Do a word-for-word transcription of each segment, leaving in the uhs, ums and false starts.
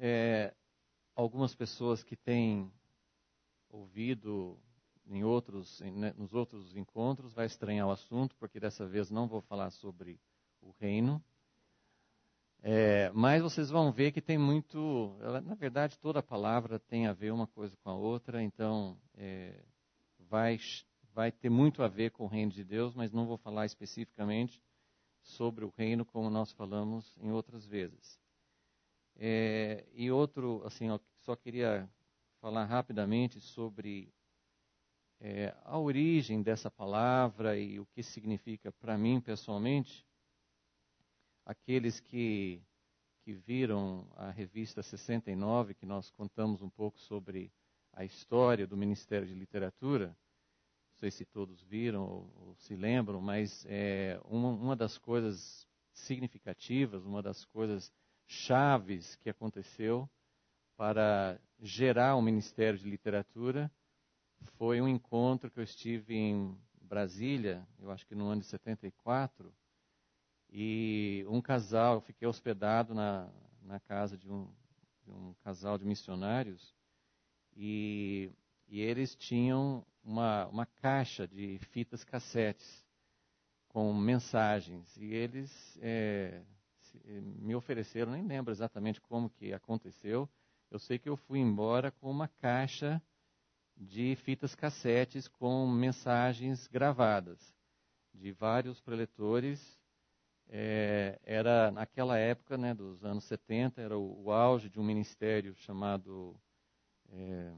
é, algumas pessoas que têm ouvido em outros, em, né, nos outros encontros vai estranhar o assunto, porque dessa vez não vou falar sobre o reino. É, mas vocês vão ver que tem muito, ela, na verdade toda a palavra tem a ver uma coisa com a outra, então é, vai, vai ter muito a ver com o reino de Deus, mas não vou falar especificamente sobre o reino como nós falamos em outras vezes. É, e outro, assim, eu só queria falar rapidamente sobre é, a origem dessa palavra e o que significa para mim pessoalmente. Aqueles que, que viram a revista sessenta e nove, que nós contamos um pouco sobre a história do Ministério de Literatura, não sei se todos viram ou, ou se lembram, mas é, uma, uma das coisas significativas, uma das coisas chaves que aconteceu para gerar o Ministério de Literatura foi um encontro que eu estive em Brasília, eu acho que no ano de setenta e quatro, e um casal, eu fiquei hospedado na, na casa de um, de um casal de missionários, e, e eles tinham uma, uma caixa de fitas cassetes com mensagens, e eles é, se, me ofereceram, nem lembro exatamente como que aconteceu, eu sei que eu fui embora com uma caixa de fitas cassetes com mensagens gravadas, de vários preletores. É, era naquela época, né, dos anos setenta, era o, o auge de um ministério chamado é,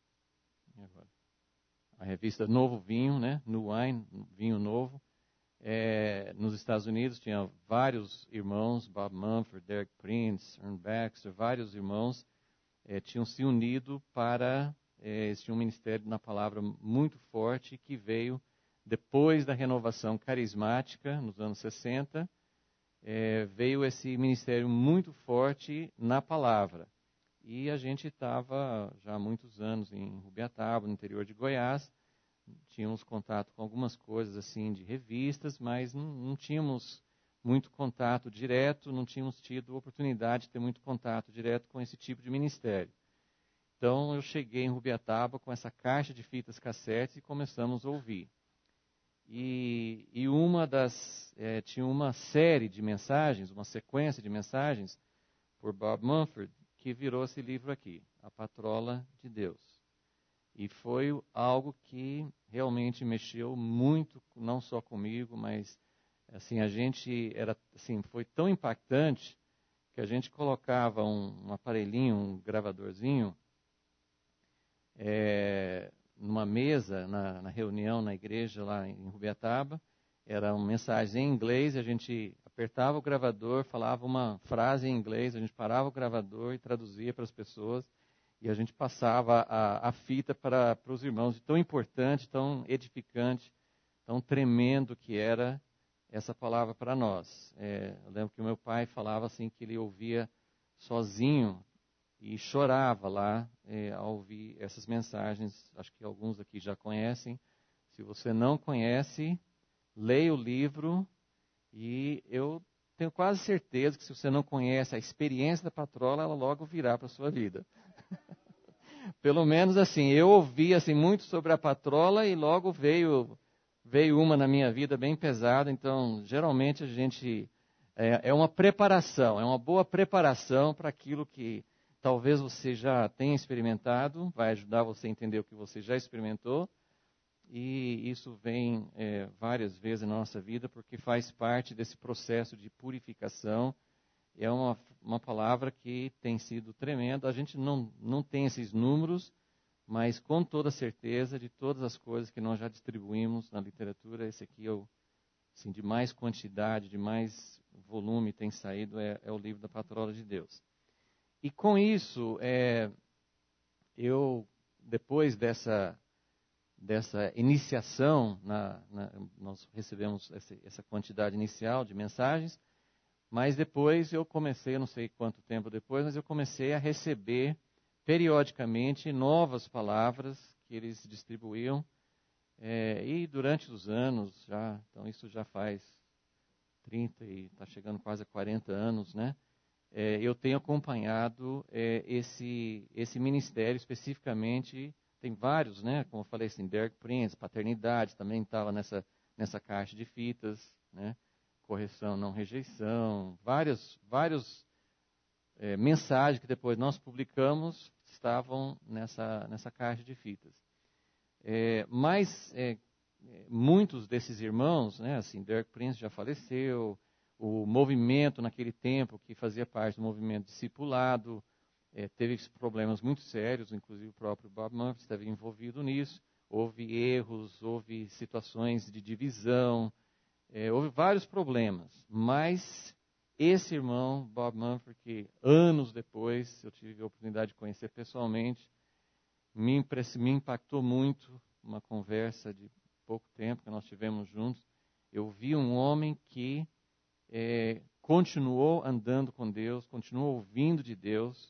a revista Novo Vinho, né, New Wine, Vinho Novo. É, nos Estados Unidos tinha vários irmãos, Bob Mumford, Derek Prince, Ern Baxter, vários irmãos é, tinham se unido para, é, eles tinham um ministério na palavra muito forte que veio depois da renovação carismática nos anos sessenta. É, veio esse ministério muito forte na palavra. E a gente estava já há muitos anos em Rubiataba, no interior de Goiás. Tínhamos contato com algumas coisas assim de revistas, mas não, não tínhamos muito contato direto, não tínhamos tido oportunidade de ter muito contato direto com esse tipo de ministério. Então eu cheguei em Rubiataba com essa caixa de fitas cassetes e começamos a ouvir. E, e uma das, é, tinha uma série de mensagens, uma sequência de mensagens por Bob Mumford, que virou esse livro aqui, A Patrola de Deus. E foi algo que realmente mexeu muito, não só comigo, mas assim, a gente era, assim, foi tão impactante que a gente colocava um, um aparelhinho, um gravadorzinho, é, numa mesa, na, na reunião na igreja lá em Rubiataba, era uma mensagem em inglês, a gente apertava o gravador, falava uma frase em inglês, a gente parava o gravador e traduzia para as pessoas, e a gente passava a, a fita para, para os irmãos, de tão importante, tão edificante, tão tremendo que era essa palavra para nós. É, eu lembro que o meu pai falava assim que ele ouvia sozinho e chorava lá é, ao ouvir essas mensagens. Acho que alguns aqui já conhecem. Se você não conhece, leia o livro, e eu tenho quase certeza que se você não conhece a experiência da patrola, ela logo virá para a sua vida. Pelo menos assim, eu ouvi assim, muito sobre a patrola e logo veio, veio uma na minha vida bem pesada. Então, geralmente a gente... É, é uma preparação, é uma boa preparação para aquilo que talvez você já tenha experimentado, vai ajudar você a entender o que você já experimentou, e isso vem é, várias vezes na nossa vida, porque faz parte desse processo de purificação. É uma, uma palavra que tem sido tremenda. A gente não, não tem esses números, mas com toda certeza, de todas as coisas que nós já distribuímos na literatura, esse aqui é o, assim, de mais quantidade, de mais volume tem saído, é, é o livro da Patrola de Deus. E com isso, é, eu, depois dessa, dessa iniciação, na, na, nós recebemos essa, essa quantidade inicial de mensagens, mas depois eu comecei, eu não sei quanto tempo depois, mas eu comecei a receber periodicamente novas palavras que eles distribuíam, é, e durante os anos, já, então isso já faz trinta e está chegando quase a quarenta anos, né? é, eu tenho acompanhado é, esse, esse ministério especificamente. Tem vários, né? Como eu falei, assim, Derek Prince, paternidade, também estava nessa, nessa caixa de fitas, né? Correção, não rejeição, várias, vários é, mensagens que depois nós publicamos estavam nessa, nessa caixa de fitas. É, mas é, muitos desses irmãos, né, assim, Derek Prince já faleceu, o movimento naquele tempo, que fazia parte do movimento discipulado, é, teve problemas muito sérios, inclusive o próprio Bob Murphy esteve envolvido nisso, houve erros, houve situações de divisão, é, houve vários problemas, mas esse irmão, Bob Murphy, que anos depois eu tive a oportunidade de conhecer pessoalmente, me, me impactou muito, uma conversa de pouco tempo que nós tivemos juntos. Eu vi um homem que é, continuou andando com Deus, continuou ouvindo de Deus,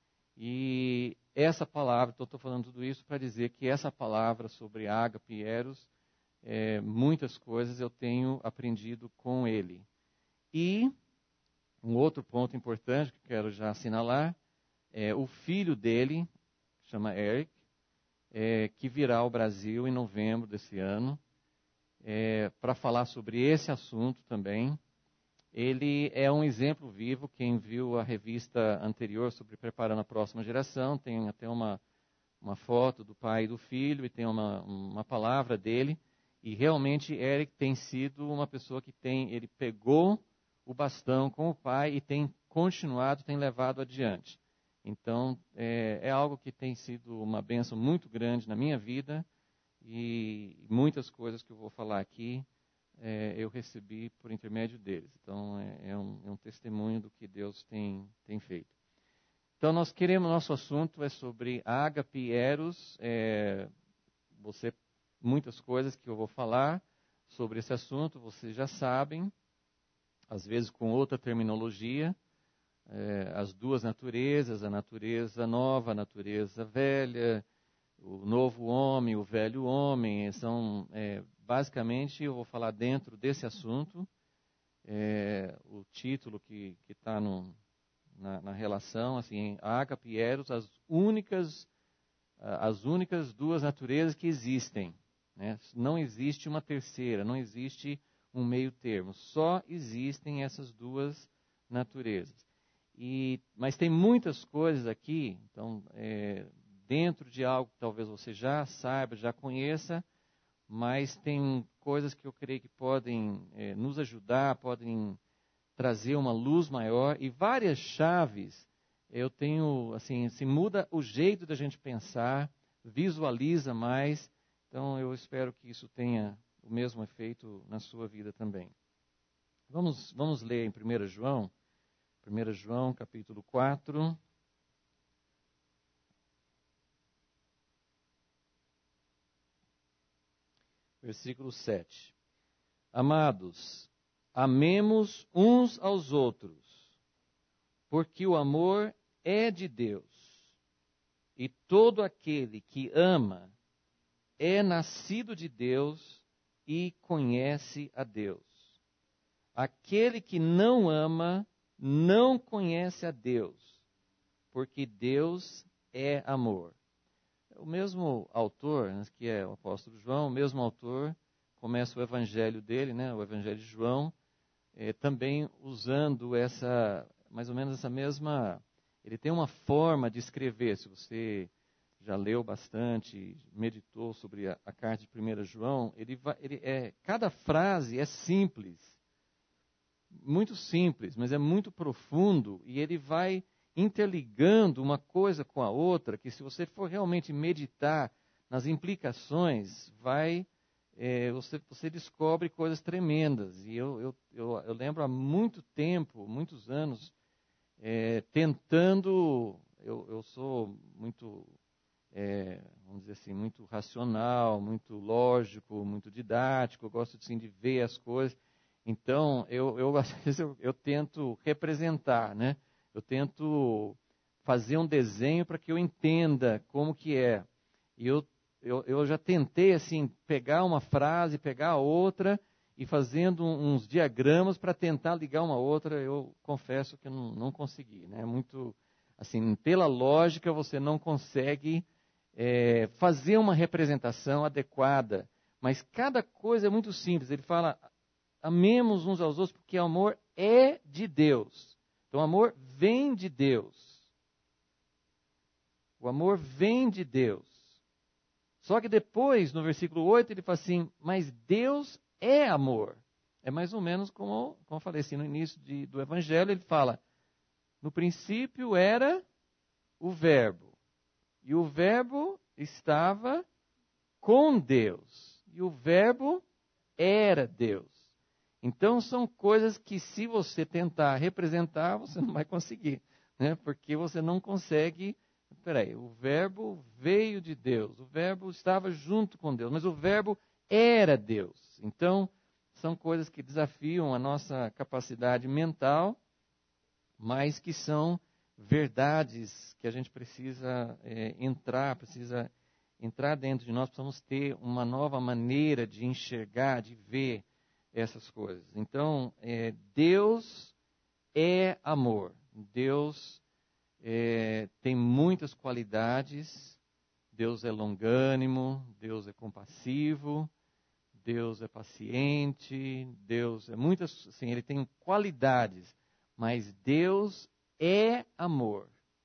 e essa palavra, então estou falando tudo isso para dizer que essa palavra sobre ágape e eros, é, muitas coisas eu tenho aprendido com ele. E um outro ponto importante que quero já assinalar, é o filho dele, chama Eric, é, que virá ao Brasil em novembro desse ano, é, para falar sobre esse assunto também. Ele é um exemplo vivo. Quem viu a revista anterior sobre Preparando a Próxima Geração, tem até uma, uma foto do pai e do filho, e tem uma, uma palavra dele. E realmente Eric tem sido uma pessoa que tem, ele pegou o bastão com o pai e tem continuado, tem levado adiante. Então, é, é algo que tem sido uma bênção muito grande na minha vida, e muitas coisas que eu vou falar aqui, é, eu recebi por intermédio deles. Então, é, é, um, é um testemunho do que Deus tem, tem feito. Então, nós queremos, nosso assunto é sobre ágape e eros. É, você, muitas coisas que eu vou falar sobre esse assunto, vocês já sabem, às vezes com outra terminologia, é, as duas naturezas, a natureza nova, a natureza velha, o novo homem, o velho homem, são, é, basicamente, eu vou falar dentro desse assunto, é, o título que está na, na relação, assim, ágape e eros, as únicas, as únicas duas naturezas que existem, né? Não existe uma terceira, não existe um meio termo, só existem essas duas naturezas. E, mas tem muitas coisas aqui, então, é, dentro de algo que talvez você já saiba, já conheça, mas tem coisas que eu creio que podem é, nos ajudar, podem trazer uma luz maior, e várias chaves, eu tenho, assim, se muda o jeito da gente pensar, visualiza mais, então eu espero que isso tenha o mesmo efeito na sua vida também. Vamos, vamos ler em primeiro João, primeiro João capítulo quatro, versículo sete. Amados, amemos uns aos outros, porque o amor é de Deus, e todo aquele que ama é nascido de Deus e conhece a Deus. Aquele que não ama não conhece a Deus, porque Deus é amor. O mesmo autor, que é o apóstolo João, o mesmo autor, começa o evangelho dele, né, o evangelho de João, é, também usando essa, mais ou menos essa mesma, ele tem uma forma de escrever. Se você já leu bastante, meditou sobre a, a carta de primeiro João, ele vai, ele é, cada frase é simples, muito simples, mas é muito profundo, e ele vai interligando uma coisa com a outra, que se você for realmente meditar nas implicações, vai, é, você, você descobre coisas tremendas. E eu, eu, eu, eu lembro há muito tempo, muitos anos, é, tentando, eu, eu sou muito, é, vamos dizer assim, muito racional, muito lógico, muito didático, eu gosto assim, de ver as coisas. Então, eu, eu, às vezes eu, eu tento representar, né? Eu tento fazer um desenho para que eu entenda como que é. E eu, eu, eu já tentei, assim, pegar uma frase, pegar outra e fazendo uns diagramas para tentar ligar uma outra, eu confesso que eu não, não consegui. Né? Muito, assim, pela lógica, você não consegue é, fazer uma representação adequada. Mas cada coisa é muito simples. Ele fala, amemos uns aos outros, porque o amor é de Deus. Então, o amor vem de Deus. O amor vem de Deus. Só que depois, no versículo oito, ele fala assim, mas Deus é amor. É mais ou menos como, como eu falei assim, no início de, do Evangelho, ele fala, no princípio era o verbo. E o verbo estava com Deus. E o verbo era Deus. Então, são coisas que, se você tentar representar, você não vai conseguir. Né? Porque você não consegue... Peraí, o verbo veio de Deus. O verbo estava junto com Deus. Mas o verbo era Deus. Então, são coisas que desafiam a nossa capacidade mental, mas que são verdades que a gente precisa é, entrar, precisa... entrar dentro de nós, precisamos ter uma nova maneira de enxergar, de ver essas coisas. Então, é, Deus é amor. Deus é, tem muitas qualidades. Deus é longânimo, Deus é compassivo, Deus é paciente, Deus é muitas, assim, ele tem qualidades, mas Deus é amor.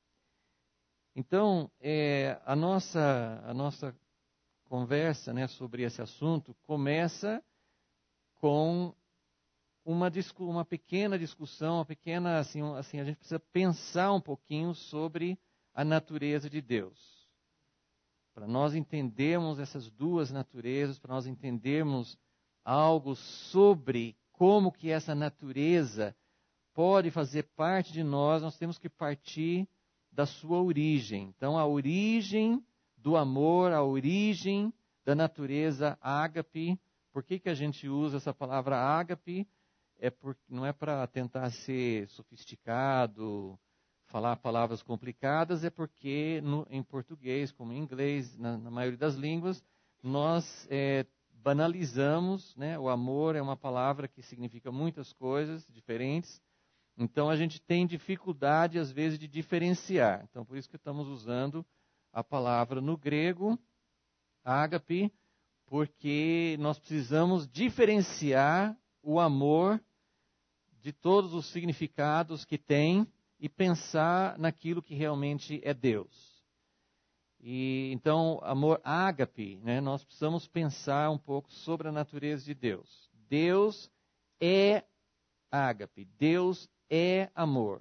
Então, é, a, nossa, a nossa conversa, né, sobre esse assunto começa com uma, uma pequena discussão, uma pequena, assim, assim, a gente precisa pensar um pouquinho sobre a natureza de Deus. Para nós entendermos essas duas naturezas, para nós entendermos algo sobre como que essa natureza pode fazer parte de nós, nós temos que partir da sua origem. Então, a origem do amor, a origem da natureza ágape. Por que, que a gente usa essa palavra ágape? É por, não é para tentar ser sofisticado, falar palavras complicadas, é porque no, em português, como em inglês, na, na maioria das línguas, nós é, banalizamos, né? O amor é uma palavra que significa muitas coisas diferentes. Então, a gente tem dificuldade, às vezes, de diferenciar. Então, por isso que estamos usando a palavra no grego, ágape, porque nós precisamos diferenciar o amor de todos os significados que tem e pensar naquilo que realmente é Deus. E, então, amor ágape, né, nós precisamos pensar um pouco sobre a natureza de Deus. Deus é ágape, Deus é amor.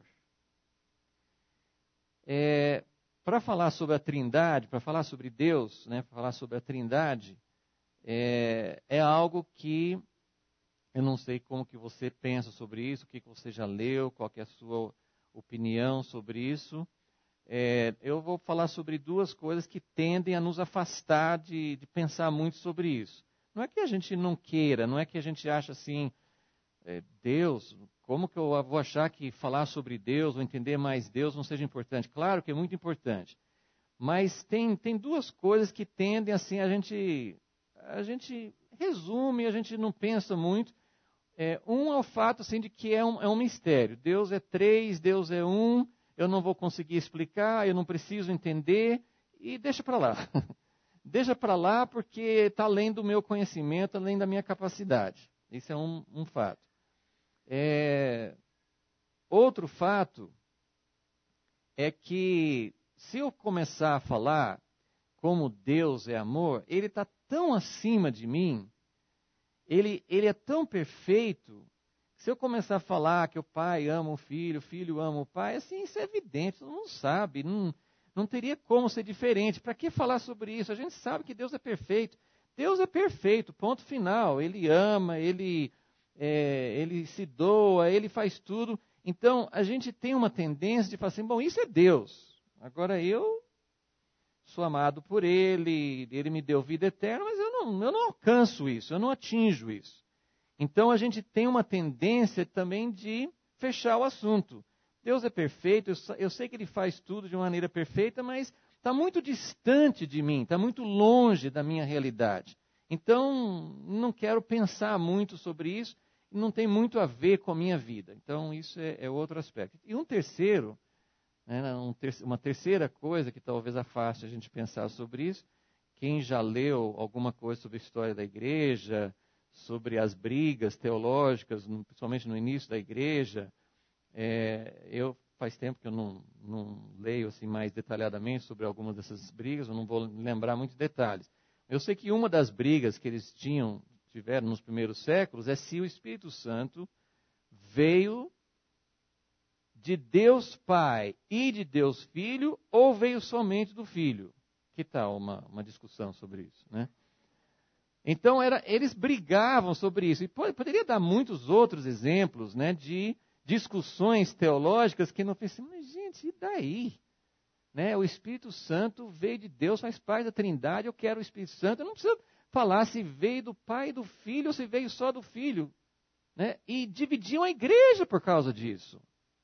É, para falar sobre a Trindade, para falar sobre Deus, né, para falar sobre a Trindade, é, é algo que eu não sei como que você pensa sobre isso, o que, que você já leu, qual que é a sua opinião sobre isso. É, eu vou falar sobre duas coisas que tendem a nos afastar de, de pensar muito sobre isso. Não é que a gente não queira, não é que a gente acha assim, é, Deus, como que eu vou achar que falar sobre Deus ou entender mais Deus não seja importante? Claro que é muito importante. Mas tem, tem duas coisas que tendem assim, a gente, a gente resume, a gente não pensa muito. É, um é o fato assim, de que é um, é um mistério. Deus é três, Deus é um, eu não vou conseguir explicar, eu não preciso entender, e deixa para lá. Deixa para lá porque está além do meu conhecimento, além da minha capacidade. Isso é um, um fato. É, outro fato é que se eu começar a falar como Deus é amor, Ele está tão acima de mim, ele, ele é tão perfeito, que se eu começar a falar que o pai ama o filho, o filho ama o pai, assim, isso é evidente, todo mundo sabe, não, não teria como ser diferente. Para que falar sobre isso? A gente sabe que Deus é perfeito. Deus é perfeito, ponto final. Ele ama, ele, é, ele se doa, ele faz tudo. Então, a gente tem uma tendência de falar assim, bom, isso é Deus. Agora eu sou amado por Ele, Ele me deu vida eterna, mas eu não, eu não alcanço isso, eu não atinjo isso. Então, a gente tem uma tendência também de fechar o assunto. Deus é perfeito, eu, eu sei que Ele faz tudo de uma maneira perfeita, mas está muito distante de mim, está muito longe da minha realidade. Então, não quero pensar muito sobre isso, não tem muito a ver com a minha vida. Então, isso é, é outro aspecto. E um terceiro, né, um ter, uma terceira coisa que talvez afaste a gente pensar sobre isso, quem já leu alguma coisa sobre a história da igreja, sobre as brigas teológicas, principalmente no início da igreja, é, eu faz tempo que eu não, não leio assim, mais detalhadamente sobre algumas dessas brigas, eu não vou lembrar muitos detalhes. Eu sei que uma das brigas que eles tinham, tiveram nos primeiros séculos é se o Espírito Santo veio de Deus Pai e de Deus Filho ou veio somente do Filho. Que tal uma, uma discussão sobre isso, né? Então, era, eles brigavam sobre isso. E poderia dar muitos outros exemplos, né, de discussões teológicas que não pensam, mas gente, e daí? Né? O Espírito Santo veio de Deus, faz parte da Trindade, eu quero o Espírito Santo. Eu não preciso falar se veio do Pai e do Filho ou se veio só do Filho. Né? E dividiam a igreja por causa disso.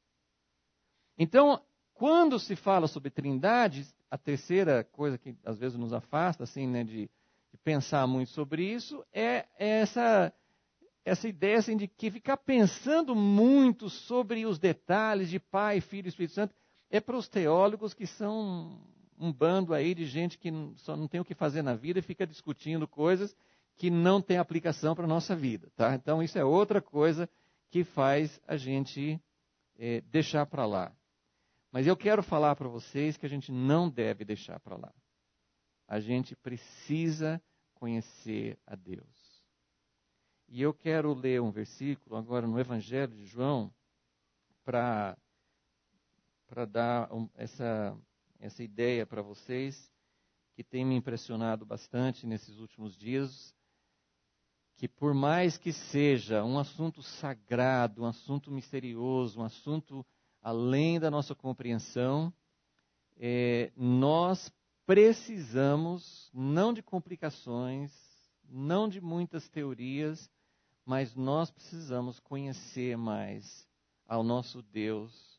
Então, quando se fala sobre Trindade, a terceira coisa que às vezes nos afasta, assim, né, de, de pensar muito sobre isso, é essa, essa ideia assim, de que ficar pensando muito sobre os detalhes de Pai, Filho e Espírito Santo é para os teólogos que são um bando aí de gente que só não tem o que fazer na vida e fica discutindo coisas que não têm aplicação para a nossa vida. Tá? Então, isso é outra coisa que faz a gente é, deixar para lá. Mas eu quero falar para vocês que a gente não deve deixar para lá. A gente precisa conhecer a Deus. E eu quero ler um versículo agora no Evangelho de João para para dar um, essa, essa ideia para vocês, que tem me impressionado bastante nesses últimos dias, que por mais que seja um assunto sagrado, um assunto misterioso, um assunto além da nossa compreensão, é, nós precisamos, não de complicações, não de muitas teorias, mas nós precisamos conhecer mais ao nosso Deus,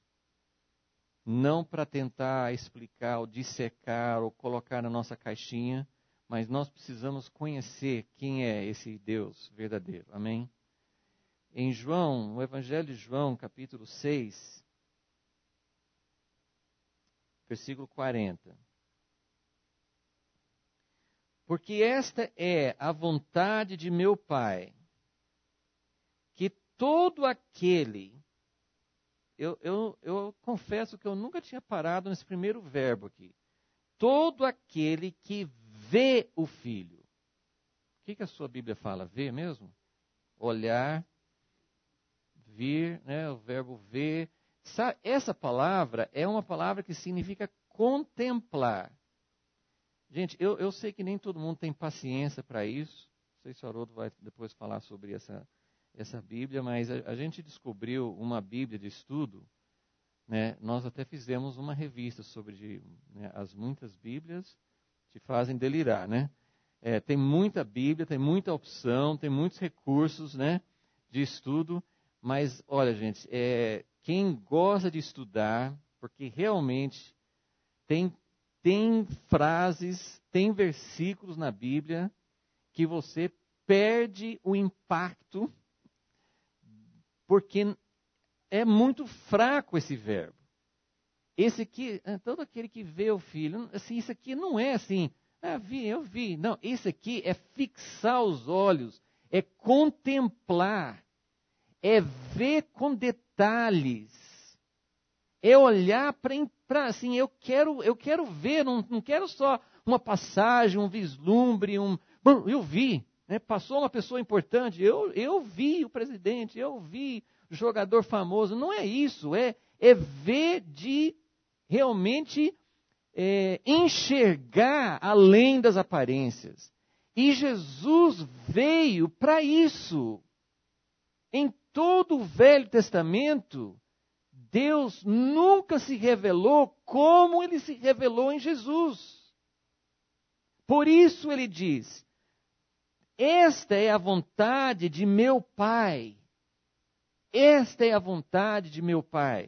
não para tentar explicar ou dissecar ou colocar na nossa caixinha, mas nós precisamos conhecer quem é esse Deus verdadeiro. Amém? Em João, no Evangelho de João, capítulo seis, versículo quarenta. Porque esta é a vontade de meu Pai, que todo aquele... Eu, eu, eu confesso que eu nunca tinha parado nesse primeiro verbo aqui. Todo aquele que vê o Filho. O que, que a sua Bíblia fala? Ver mesmo? Olhar, vir, né? O verbo ver. Essa palavra é uma palavra que significa contemplar. Gente, eu, eu sei que nem todo mundo tem paciência para isso. Não sei se o Haroldo vai depois falar sobre essa, essa Bíblia, mas a, a gente descobriu uma Bíblia de estudo, né? Nós até fizemos uma revista sobre né, as muitas Bíblias te fazem delirar, né? É, tem muita Bíblia, tem muita opção, tem muitos recursos, né, de estudo, mas, olha, gente, é, quem gosta de estudar, porque realmente tem, tem frases, tem versículos na Bíblia que você perde o impacto, porque é muito fraco esse verbo. Esse aqui, todo aquele que vê o Filho, assim, isso aqui não é assim, ah, vi, eu vi. Não, isso aqui é fixar os olhos, é contemplar, é ver com detalhes, é olhar para, assim, eu quero, eu quero ver, não, não quero só uma passagem, um vislumbre, um, bom, eu vi, né, passou uma pessoa importante, eu, eu vi o presidente, eu vi o jogador famoso, não é isso, é, é ver de realmente é, enxergar além das aparências. E Jesus veio para isso. Em todo o Velho Testamento, Deus nunca se revelou como ele se revelou em Jesus. Por isso ele diz, esta é a vontade de meu Pai. Esta é a vontade de meu Pai.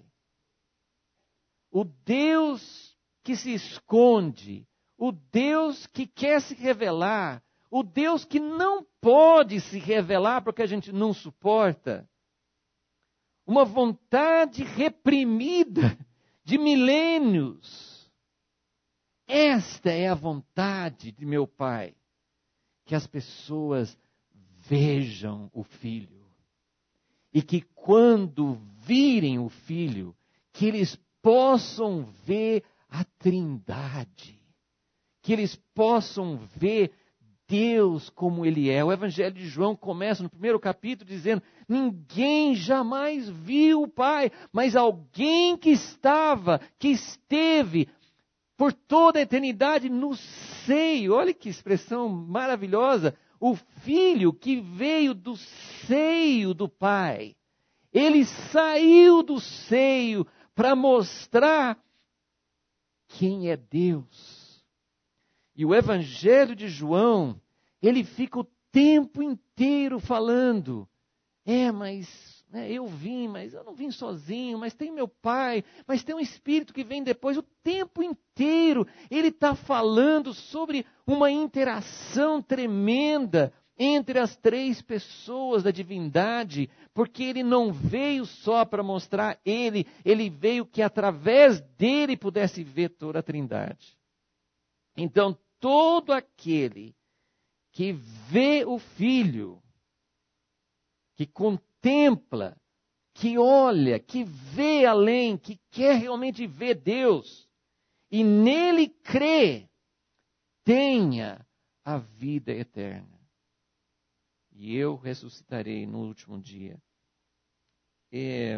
O Deus que se esconde, o Deus que quer se revelar, o Deus que não pode se revelar porque a gente não suporta. Uma vontade reprimida de milênios. Esta é a vontade de meu Pai, que as pessoas vejam o Filho. E que quando virem o Filho, que eles possam ver a Trindade. Que eles possam ver Deus como Ele é. O Evangelho de João começa no primeiro capítulo dizendo: ninguém jamais viu o Pai, mas alguém que estava, que esteve por toda a eternidade no seio. Olha que expressão maravilhosa. O Filho que veio do seio do Pai. Ele saiu do seio para mostrar quem é Deus. E o Evangelho de João, ele fica o tempo inteiro falando: é, mas né, eu vim, mas eu não vim sozinho, mas tem meu Pai, mas tem um Espírito que vem depois. O tempo inteiro ele está falando sobre uma interação tremenda entre as três pessoas da divindade, porque ele não veio só para mostrar ele, ele veio que através dele pudesse ver toda a Trindade. Então, todo aquele que vê o Filho, que contempla, que olha, que vê além, que quer realmente ver Deus, e nele crê, tenha a vida eterna. E eu ressuscitarei no último dia. É,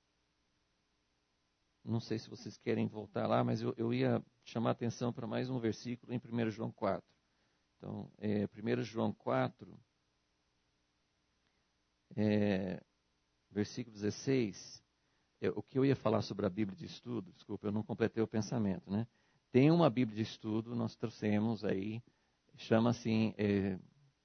não sei se vocês querem voltar lá, mas eu, eu ia chamar a atenção para mais um versículo em primeiro João quatro. Então, é, primeiro João quatro, é, versículo dezesseis, é, o que eu ia falar sobre a Bíblia de estudo, desculpa, eu não completei o pensamento, né? Tem uma Bíblia de estudo, nós trouxemos aí, chama assim, é,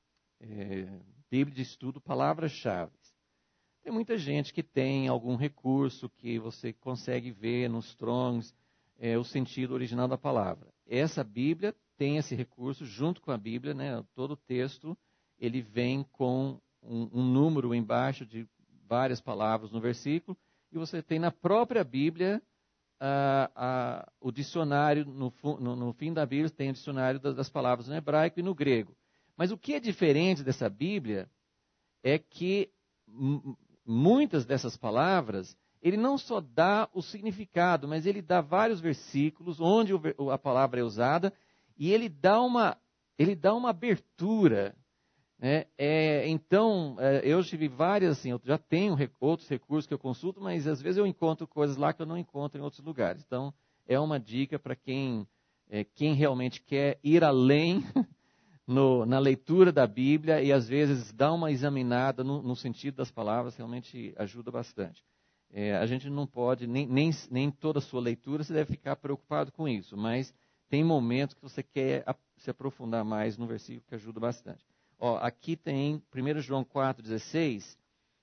é, Bíblia de estudo, palavras-chave. Tem muita gente que tem algum recurso que você consegue ver nos Strongs, é, o sentido original da palavra. Essa Bíblia tem esse recurso junto com a Bíblia, né? Todo o texto, ele vem com um, um número embaixo de várias palavras no versículo, e você tem na própria Bíblia ah, ah, o dicionário, no, no, no fim da Bíblia tem o dicionário das, das palavras no hebraico e no grego. Mas o que é diferente dessa Bíblia é que m- muitas dessas palavras, ele não só dá o significado, mas ele dá vários versículos onde o, a palavra é usada, e ele dá uma, ele dá uma abertura. Né? É, então, é, eu tive várias, assim, eu já tenho rec- outros recursos que eu consulto, mas às vezes eu encontro coisas lá que eu não encontro em outros lugares. Então, é uma dica para quem, é, quem realmente quer ir além no, na leitura da Bíblia e às vezes dar uma examinada no, no sentido das palavras, realmente ajuda bastante. É, a gente não pode, nem, nem, nem toda a sua leitura você deve ficar preocupado com isso, mas tem momentos que você quer a, se aprofundar mais no versículo que ajuda bastante. Ó, aqui tem primeiro João quatro, dezesseis,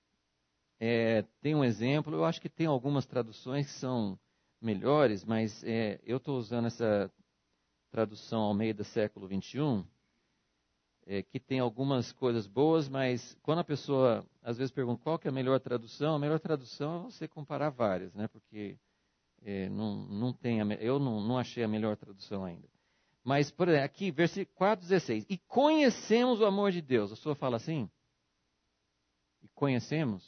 é, tem um exemplo, eu acho que tem algumas traduções que são melhores, mas é, eu estou usando essa tradução Almeida século vinte e um, é, que tem algumas coisas boas, mas quando a pessoa às vezes pergunta qual que é a melhor tradução, a melhor tradução é você comparar várias, né? Porque é, não, não tem a, eu não, não achei a melhor tradução ainda. Mas, por exemplo, aqui, versículo quatro, dezesseis. E conhecemos o amor de Deus. A sua fala assim? E conhecemos?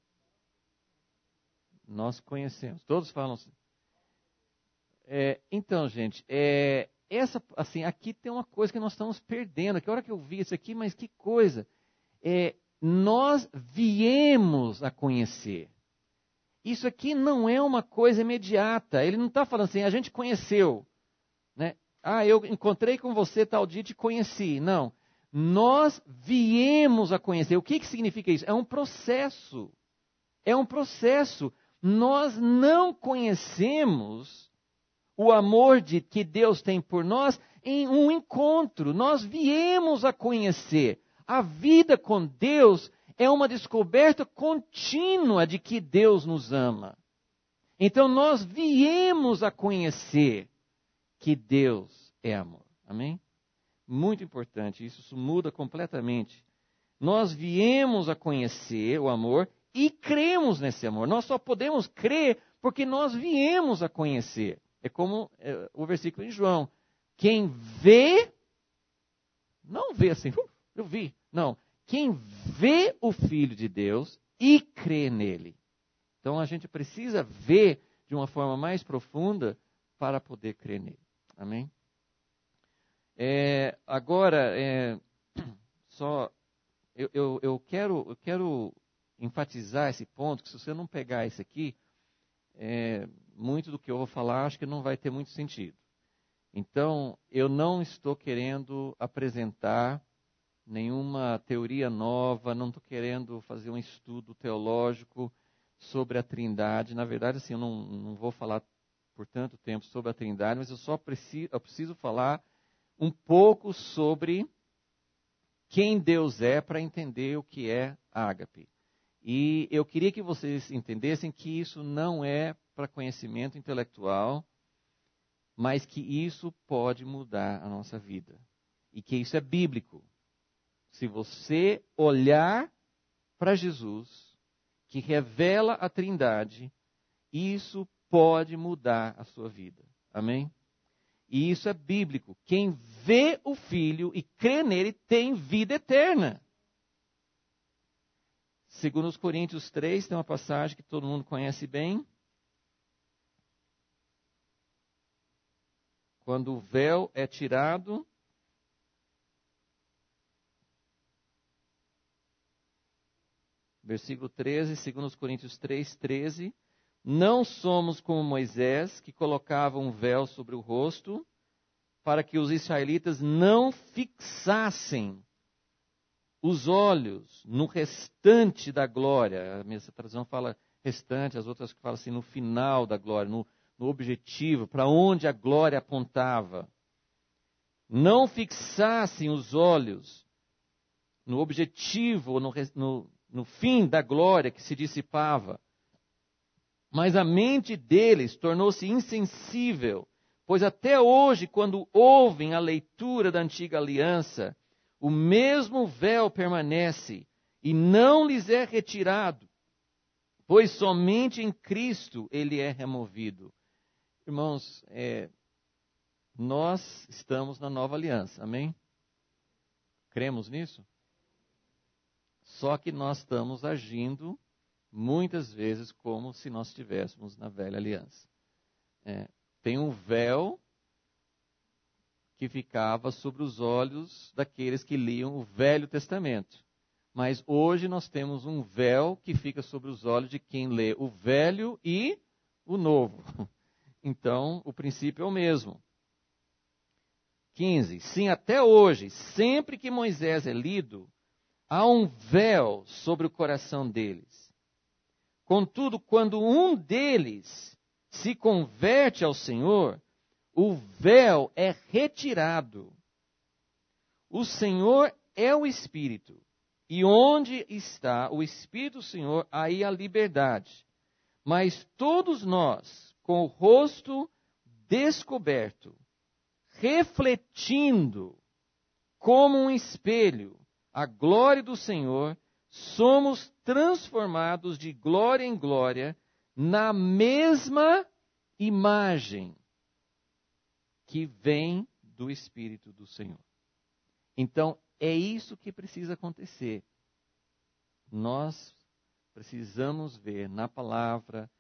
Nós conhecemos. Todos falam assim. É, então, gente, é, essa, assim, aqui tem uma coisa que nós estamos perdendo. Que hora que eu vi isso aqui, mas que coisa. É, nós viemos a conhecer. Isso aqui não é uma coisa imediata. Ele não está falando assim, a gente conheceu, né? Ah, eu encontrei com você tal dia e te conheci. Não. Nós viemos a conhecer. O que, que significa isso? É um processo. É um processo. Nós não conhecemos o amor de, que Deus tem por nós em um encontro. Nós viemos a conhecer. A vida com Deus é uma descoberta contínua de que Deus nos ama. Então, nós viemos a conhecer que Deus é amor. Amém? muito importante. Isso muda completamente. Nós viemos a conhecer o amor e cremos nesse amor. Nós só podemos crer porque nós viemos a conhecer. É como é, o versículo em João. Quem vê, não vê assim, uh, eu vi. Não, quem vê o Filho de Deus e crê nele. Então a gente precisa ver de uma forma mais profunda para poder crer nele. Amém? É, agora, é, só eu, eu, eu, quero, eu quero enfatizar esse ponto, que se você não pegar esse aqui, é, muito do que eu vou falar acho que não vai ter muito sentido. Então, eu não estou querendo apresentar nenhuma teoria nova, não estou querendo fazer um estudo teológico sobre a Trindade. Na verdade, assim, eu não, não vou falar por tanto tempo sobre a Trindade, mas eu só preciso, eu preciso falar um pouco sobre quem Deus é para entender o que é ágape. E eu queria que vocês entendessem que isso não é para conhecimento intelectual, mas que isso pode mudar a nossa vida. E que isso é bíblico. Se você olhar para Jesus, que revela a Trindade, isso pode mudar a sua vida. Amém? E isso é bíblico. Quem vê o Filho e crê nele tem vida eterna. Segundo os Coríntios três, tem uma passagem que todo mundo conhece bem. Quando o véu é tirado, versículo treze, segundo os Coríntios três, treze, não somos como Moisés, que colocava um véu sobre o rosto, para que os israelitas não fixassem os olhos no restante da glória. A minha tradução fala restante, as outras falam assim, no final da glória, no, no objetivo, para onde a glória apontava. Não fixassem os olhos no objetivo, no, no, no fim da glória que se dissipava. Mas a mente deles tornou-se insensível, pois até hoje, quando ouvem a leitura da antiga aliança, o mesmo véu permanece e não lhes é retirado, pois somente em Cristo ele é removido. Irmãos, é, nós estamos na nova aliança, amém? Cremos nisso? Só que nós estamos agindo muitas vezes como se nós estivéssemos na velha aliança. É, tem um véu que ficava sobre os olhos daqueles que liam o Velho Testamento. Mas hoje nós temos um véu que fica sobre os olhos de quem lê o Velho e o Novo. Então, o princípio é o mesmo. quinze. Sim, até hoje, sempre que Moisés é lido, há um véu sobre o coração deles. Contudo, quando um deles se converte ao Senhor, o véu é retirado. O Senhor é o Espírito, e onde está o Espírito do Senhor, aí a liberdade. Mas todos nós, com o rosto descoberto, refletindo como um espelho a glória do Senhor, somos transformados de glória em glória na mesma imagem que vem do Espírito do Senhor. Então, é isso que precisa acontecer. Nós precisamos ver na palavra,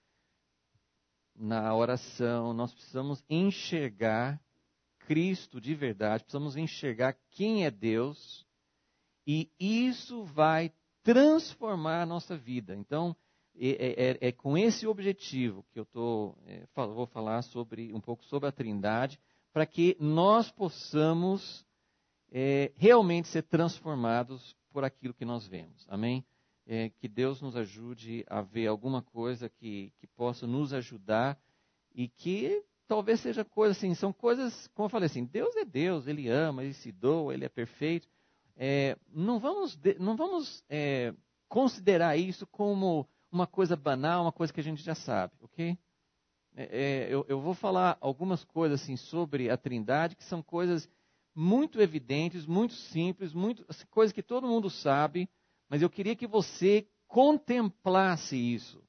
na oração, nós precisamos enxergar Cristo de verdade, precisamos enxergar quem é Deus, e isso vai transformar a nossa vida. Então, é, é, é com esse objetivo que eu tô, é, vou falar sobre, um pouco sobre a Trindade, para que nós possamos é, realmente ser transformados por aquilo que nós vemos. Amém? É, que Deus nos ajude a ver alguma coisa que, que possa nos ajudar e que talvez seja coisa assim, são coisas, como eu falei assim, Deus é Deus, Ele ama, Ele se doa, Ele é perfeito. É, não vamos, não vamos é, considerar isso como uma coisa banal, uma coisa que a gente já sabe, ok? É, é, eu, eu vou falar algumas coisas assim sobre a Trindade que são coisas muito evidentes, muito simples, muito, assim, coisas que todo mundo sabe, mas eu queria que você contemplasse isso.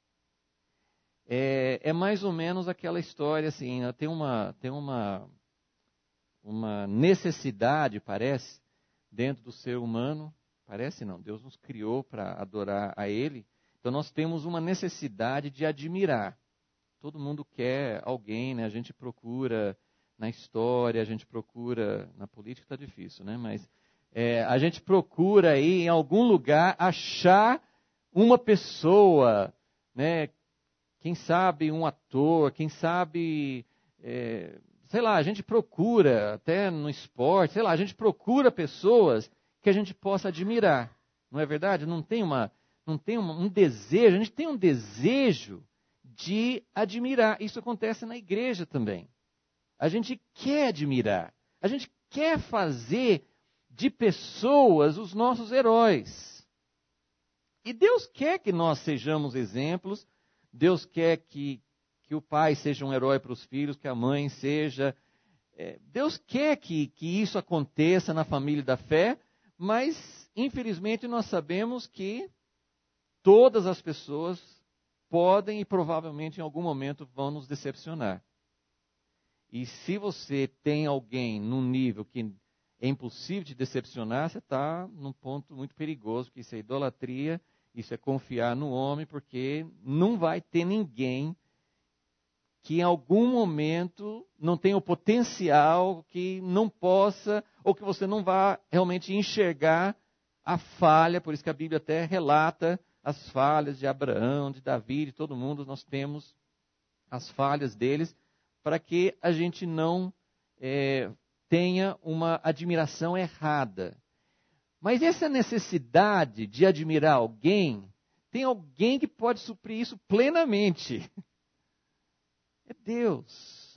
É, é mais ou menos aquela história assim, né? tem uma, tem uma, uma necessidade, parece, dentro do ser humano, parece não, Deus nos criou para adorar a Ele, então nós temos uma necessidade de admirar. Todo mundo quer alguém, né? A gente procura na história, a gente procura, na política está difícil, né? Mas é, a gente procura aí em algum lugar achar uma pessoa, né? Quem sabe um ator, quem sabe, é, sei lá, a gente procura, até no esporte, sei lá, a gente procura pessoas que a gente possa admirar. Não é verdade? Não tem, uma, não tem uma, um desejo, a gente tem um desejo de admirar. Isso acontece na igreja também. A gente quer admirar. A gente quer fazer de pessoas os nossos heróis. E Deus quer que nós sejamos exemplos. Deus quer que, que o pai seja um herói para os filhos, que a mãe seja. É, Deus quer que, que isso aconteça na família da fé, mas, infelizmente, nós sabemos que todas as pessoas podem e provavelmente em algum momento vão nos decepcionar. E se você tem alguém num nível que é impossível te decepcionar, você está num ponto muito perigoso, porque isso é idolatria. Isso é confiar no homem, porque não vai ter ninguém que em algum momento não tenha o potencial, que não possa, ou que você não vá realmente enxergar a falha. Por isso que a Bíblia até relata as falhas de Abraão, de Davi, de todo mundo. Nós temos as falhas deles, para que a gente não é, tenha uma admiração errada. Mas essa necessidade de admirar alguém, tem alguém que pode suprir isso plenamente. É Deus.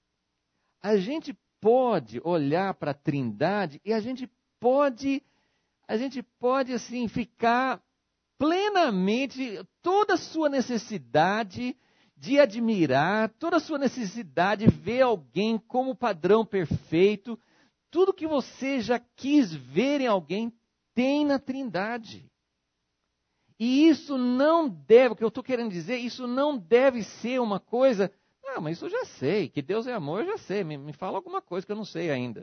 A gente pode olhar para a Trindade e a gente pode, a gente pode assim ficar plenamente, toda a sua necessidade de admirar, toda a sua necessidade de ver alguém como padrão perfeito. Tudo que você já quis ver em alguém tem na Trindade. E isso não deve, o que eu estou querendo dizer, isso não deve ser uma coisa, ah, mas isso eu já sei, que Deus é amor, eu já sei, me, me fala alguma coisa que eu não sei ainda.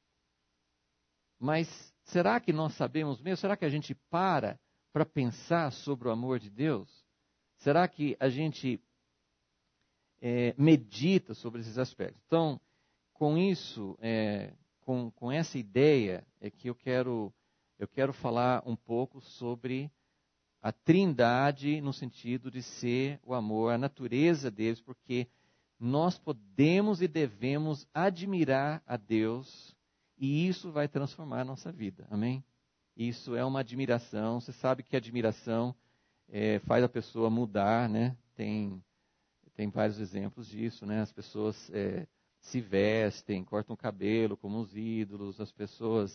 Mas será que nós sabemos mesmo? Será que a gente para para pensar sobre o amor de Deus? Será que a gente é, medita sobre esses aspectos? Então, com isso, é, Com, com essa ideia é que eu quero, eu quero falar um pouco sobre a Trindade no sentido de ser o amor, a natureza deles, porque nós podemos e devemos admirar a Deus e isso vai transformar a nossa vida, amém? Isso é uma admiração, você sabe que a admiração é, faz a pessoa mudar, né? Tem, tem vários exemplos disso, né? As pessoas... É, se vestem, cortam o cabelo como os ídolos, as pessoas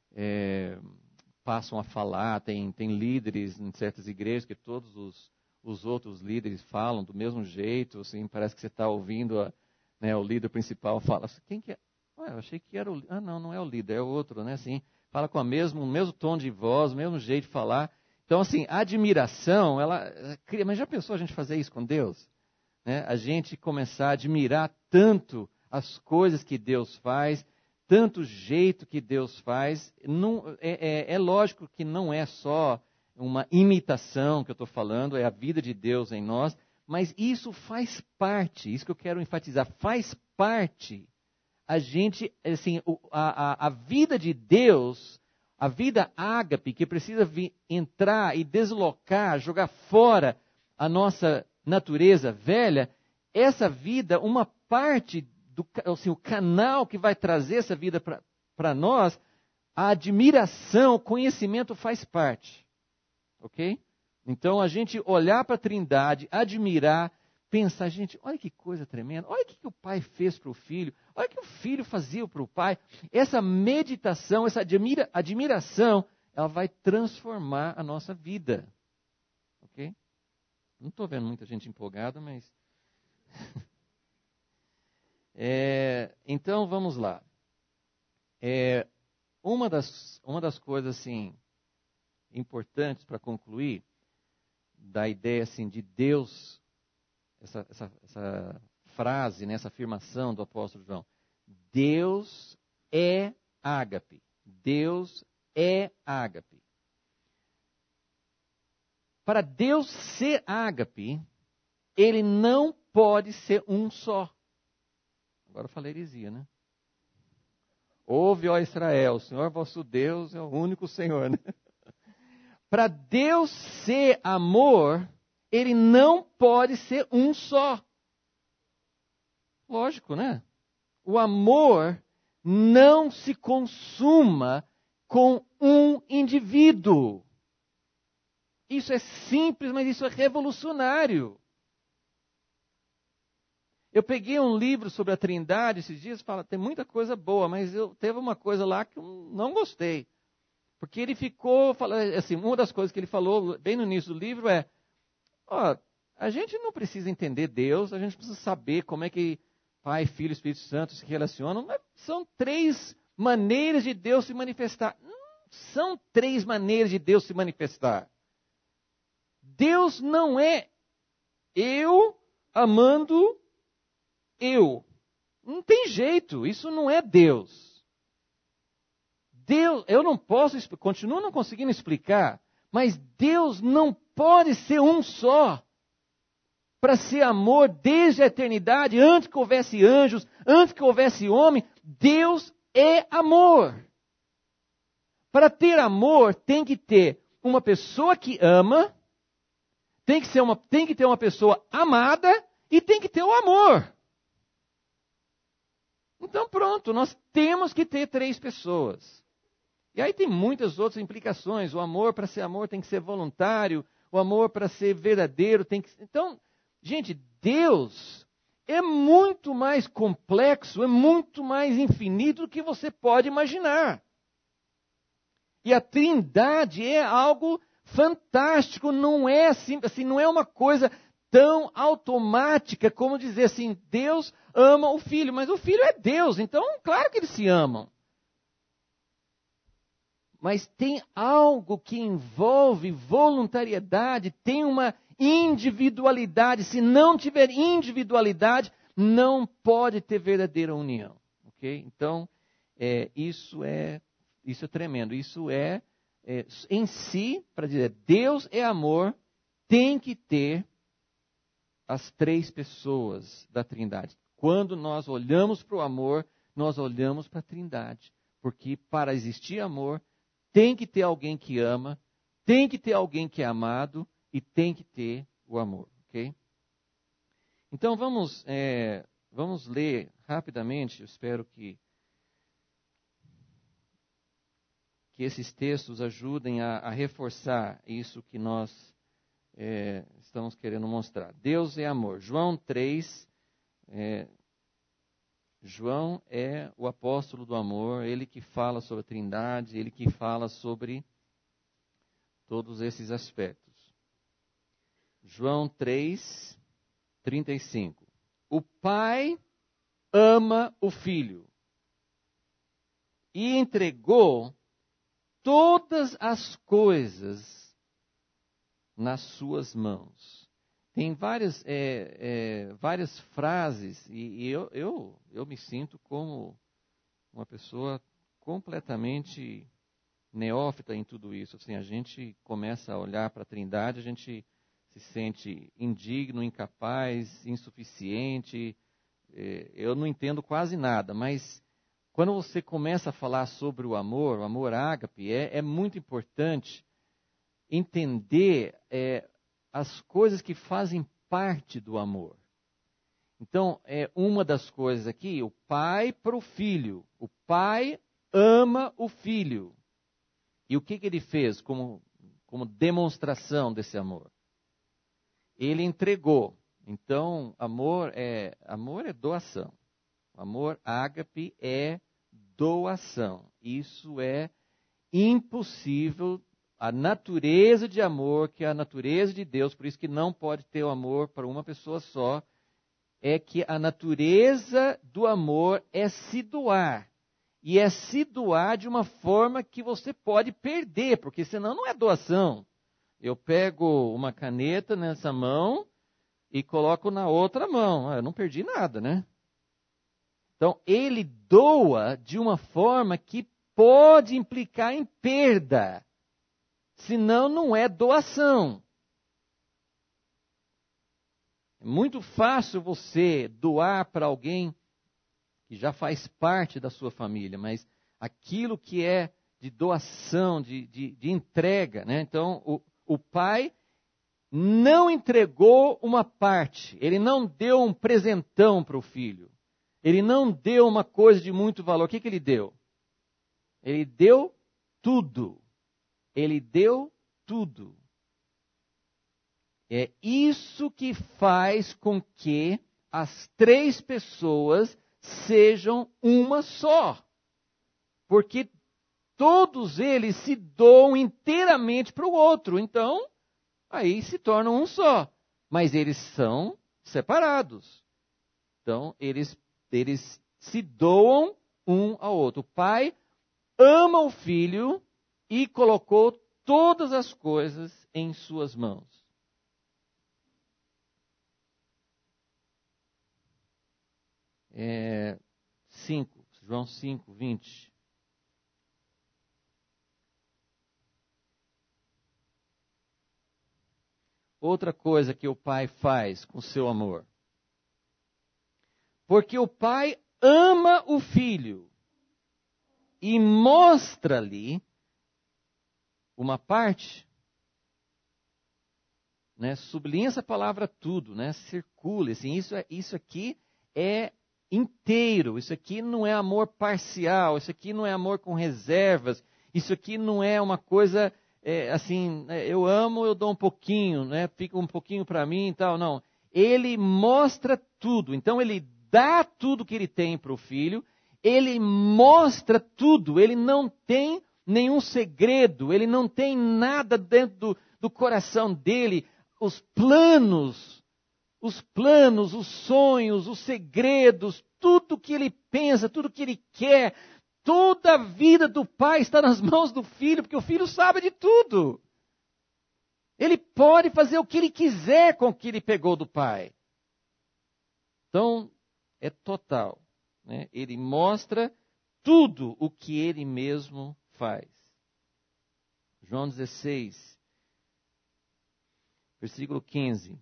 é, passam a falar, tem, tem líderes em certas igrejas que todos os, os outros líderes falam do mesmo jeito, assim, parece que você está ouvindo, a, né, o líder principal fala, assim, quem que é? Ué, eu achei que era o, ah não, não é o líder, é o outro, né, assim, fala com a mesmo, o mesmo tom de voz, o mesmo jeito de falar. Então, assim, a admiração, ela, ela cria, mas já pensou a gente fazer isso com Deus? Né? A gente começar a admirar tanto as coisas que Deus faz, tanto jeito que Deus faz. Não, é, é, é lógico que não é só uma imitação que eu estou falando, é a vida de Deus em nós, mas isso faz parte, isso que eu quero enfatizar, faz parte. A gente, assim, a, a, a vida de Deus, a vida ágape, que precisa vir, entrar e deslocar, jogar fora a nossa natureza velha, essa vida, uma parte do assim, o canal que vai trazer essa vida para nós, a admiração, o conhecimento faz parte. Ok? Então, a gente olhar para a Trindade, admirar, pensar, gente, olha que coisa tremenda, olha o que o pai fez para o filho, olha o que o filho fazia para o pai. Essa meditação, essa admira, admiração, ela vai transformar a nossa vida. Ok? Não estou vendo muita gente empolgada, mas... É, então, vamos lá. É, uma, das, uma das coisas assim, importantes para concluir, da ideia assim, de Deus, essa, essa, essa frase, né, essa afirmação do apóstolo João, Deus é ágape. Deus é ágape. Para Deus ser ágape, ele não pode ser um só. Agora eu falei heresia, né? Ouve, ó Israel, o Senhor vosso Deus é o único Senhor, né? Para Deus ser amor, ele não pode ser um só. Lógico, né? O amor não se consuma com um indivíduo. Isso é simples, mas isso é revolucionário. Eu peguei um livro sobre a Trindade esses dias, fala, tem muita coisa boa, mas eu, teve uma coisa lá que eu não gostei. Porque ele ficou, assim, uma das coisas que ele falou bem no início do livro é, ó, a gente não precisa entender Deus, a gente precisa saber como é que Pai, Filho e Espírito Santo se relacionam, mas são três maneiras de Deus se manifestar. Não são três maneiras de Deus se manifestar. Deus não é eu amando eu. Não tem jeito, isso não é Deus. Deus, eu não posso, continuo não conseguindo explicar, mas Deus não pode ser um só. Para ser amor desde a eternidade, antes que houvesse anjos, antes que houvesse homem, Deus é amor. Para ter amor, tem que ter uma pessoa que ama, tem que, ser uma, tem que ter uma pessoa amada e tem que ter o amor. Então pronto, nós temos que ter três pessoas. E aí tem muitas outras implicações. O amor, para ser amor, tem que ser voluntário. O amor, para ser verdadeiro, tem que... Então, gente, Deus é muito mais complexo, é muito mais infinito do que você pode imaginar. E a Trindade é algo fantástico, não é assim, assim, não é uma coisa tão automática como dizer assim, Deus ama o Filho, mas o Filho é Deus, então claro que eles se amam. Mas tem algo que envolve voluntariedade, tem uma individualidade. Se não tiver individualidade, não pode ter verdadeira união. Okay? Então, é, isso, é, isso é tremendo. Isso é, é em si, para dizer, Deus é amor, tem que ter as três pessoas da Trindade. Quando nós olhamos para o amor, nós olhamos para a Trindade. Porque para existir amor, tem que ter alguém que ama, tem que ter alguém que é amado e tem que ter o amor, ok? Então vamos, é, vamos ler rapidamente, eu espero que, que esses textos ajudem a, a reforçar isso que nós é, estamos querendo mostrar. Deus é amor. João três, é, João é o apóstolo do amor, ele que fala sobre a Trindade, ele que fala sobre todos esses aspectos. João três, trinta e cinco. O Pai ama o Filho e entregou todas as coisas nas suas mãos. Tem várias, é, é, várias frases, e, e eu, eu, eu me sinto como uma pessoa completamente neófita em tudo isso. Assim, a gente começa a olhar para a Trindade, a gente se sente indigno, incapaz, insuficiente. É, eu não entendo quase nada, mas quando você começa a falar sobre o amor, o amor ágape, é, é muito importante entender... É, as coisas que fazem parte do amor. Então, é uma das coisas aqui, o pai para o filho. O pai ama o filho. E o que, que ele fez como, como demonstração desse amor? Ele entregou. Então, amor é, amor é doação. Amor ágape é doação. Isso é impossível. A natureza de amor, que é a natureza de Deus, por isso que não pode ter o amor para uma pessoa só, é que a natureza do amor é se doar. e é se doar de uma forma que você pode perder, porque senão não é doação. Eu pego uma caneta nessa mão e coloco na outra mão. Ah, eu não perdi nada, né? Então, ele doa de uma forma que pode implicar em perda. Senão, não é doação. É muito fácil você doar para alguém que já faz parte da sua família, mas aquilo que é de doação, de, de, de entrega, né? Então, o, o pai não entregou uma parte, ele não deu um presentão para o filho, ele não deu uma coisa de muito valor. O que, que ele deu? Ele deu tudo. Ele deu tudo. É isso que faz com que as três pessoas sejam uma só. Porque todos eles se doam inteiramente para o outro. Então, aí se tornam um só. Mas eles são separados. Então, eles, eles se doam um ao outro. O pai ama o filho e colocou todas as coisas em suas mãos. É, cinco, João cinco, vinte. Outra coisa que o pai faz com seu amor. Porque o pai ama o filho e mostra-lhe uma parte, né? Sublinha essa palavra tudo, né? Circula, assim, isso, é, isso aqui é inteiro, isso aqui não é amor parcial, isso aqui não é amor com reservas, isso aqui não é uma coisa, é, assim, eu amo, eu dou um pouquinho, né? Fica um pouquinho para mim e tal, não. Ele mostra tudo, então ele dá tudo que ele tem para o filho, ele mostra tudo, ele não tem nenhum segredo, ele não tem nada dentro do, do coração dele, os planos, os planos, os sonhos, os segredos, tudo que ele pensa, tudo que ele quer, toda a vida do pai está nas mãos do filho, porque o filho sabe de tudo. Ele pode fazer o que ele quiser com o que ele pegou do pai. Então, é total, né? Ele mostra tudo o que ele mesmo faz. João dezesseis, versículo quinze.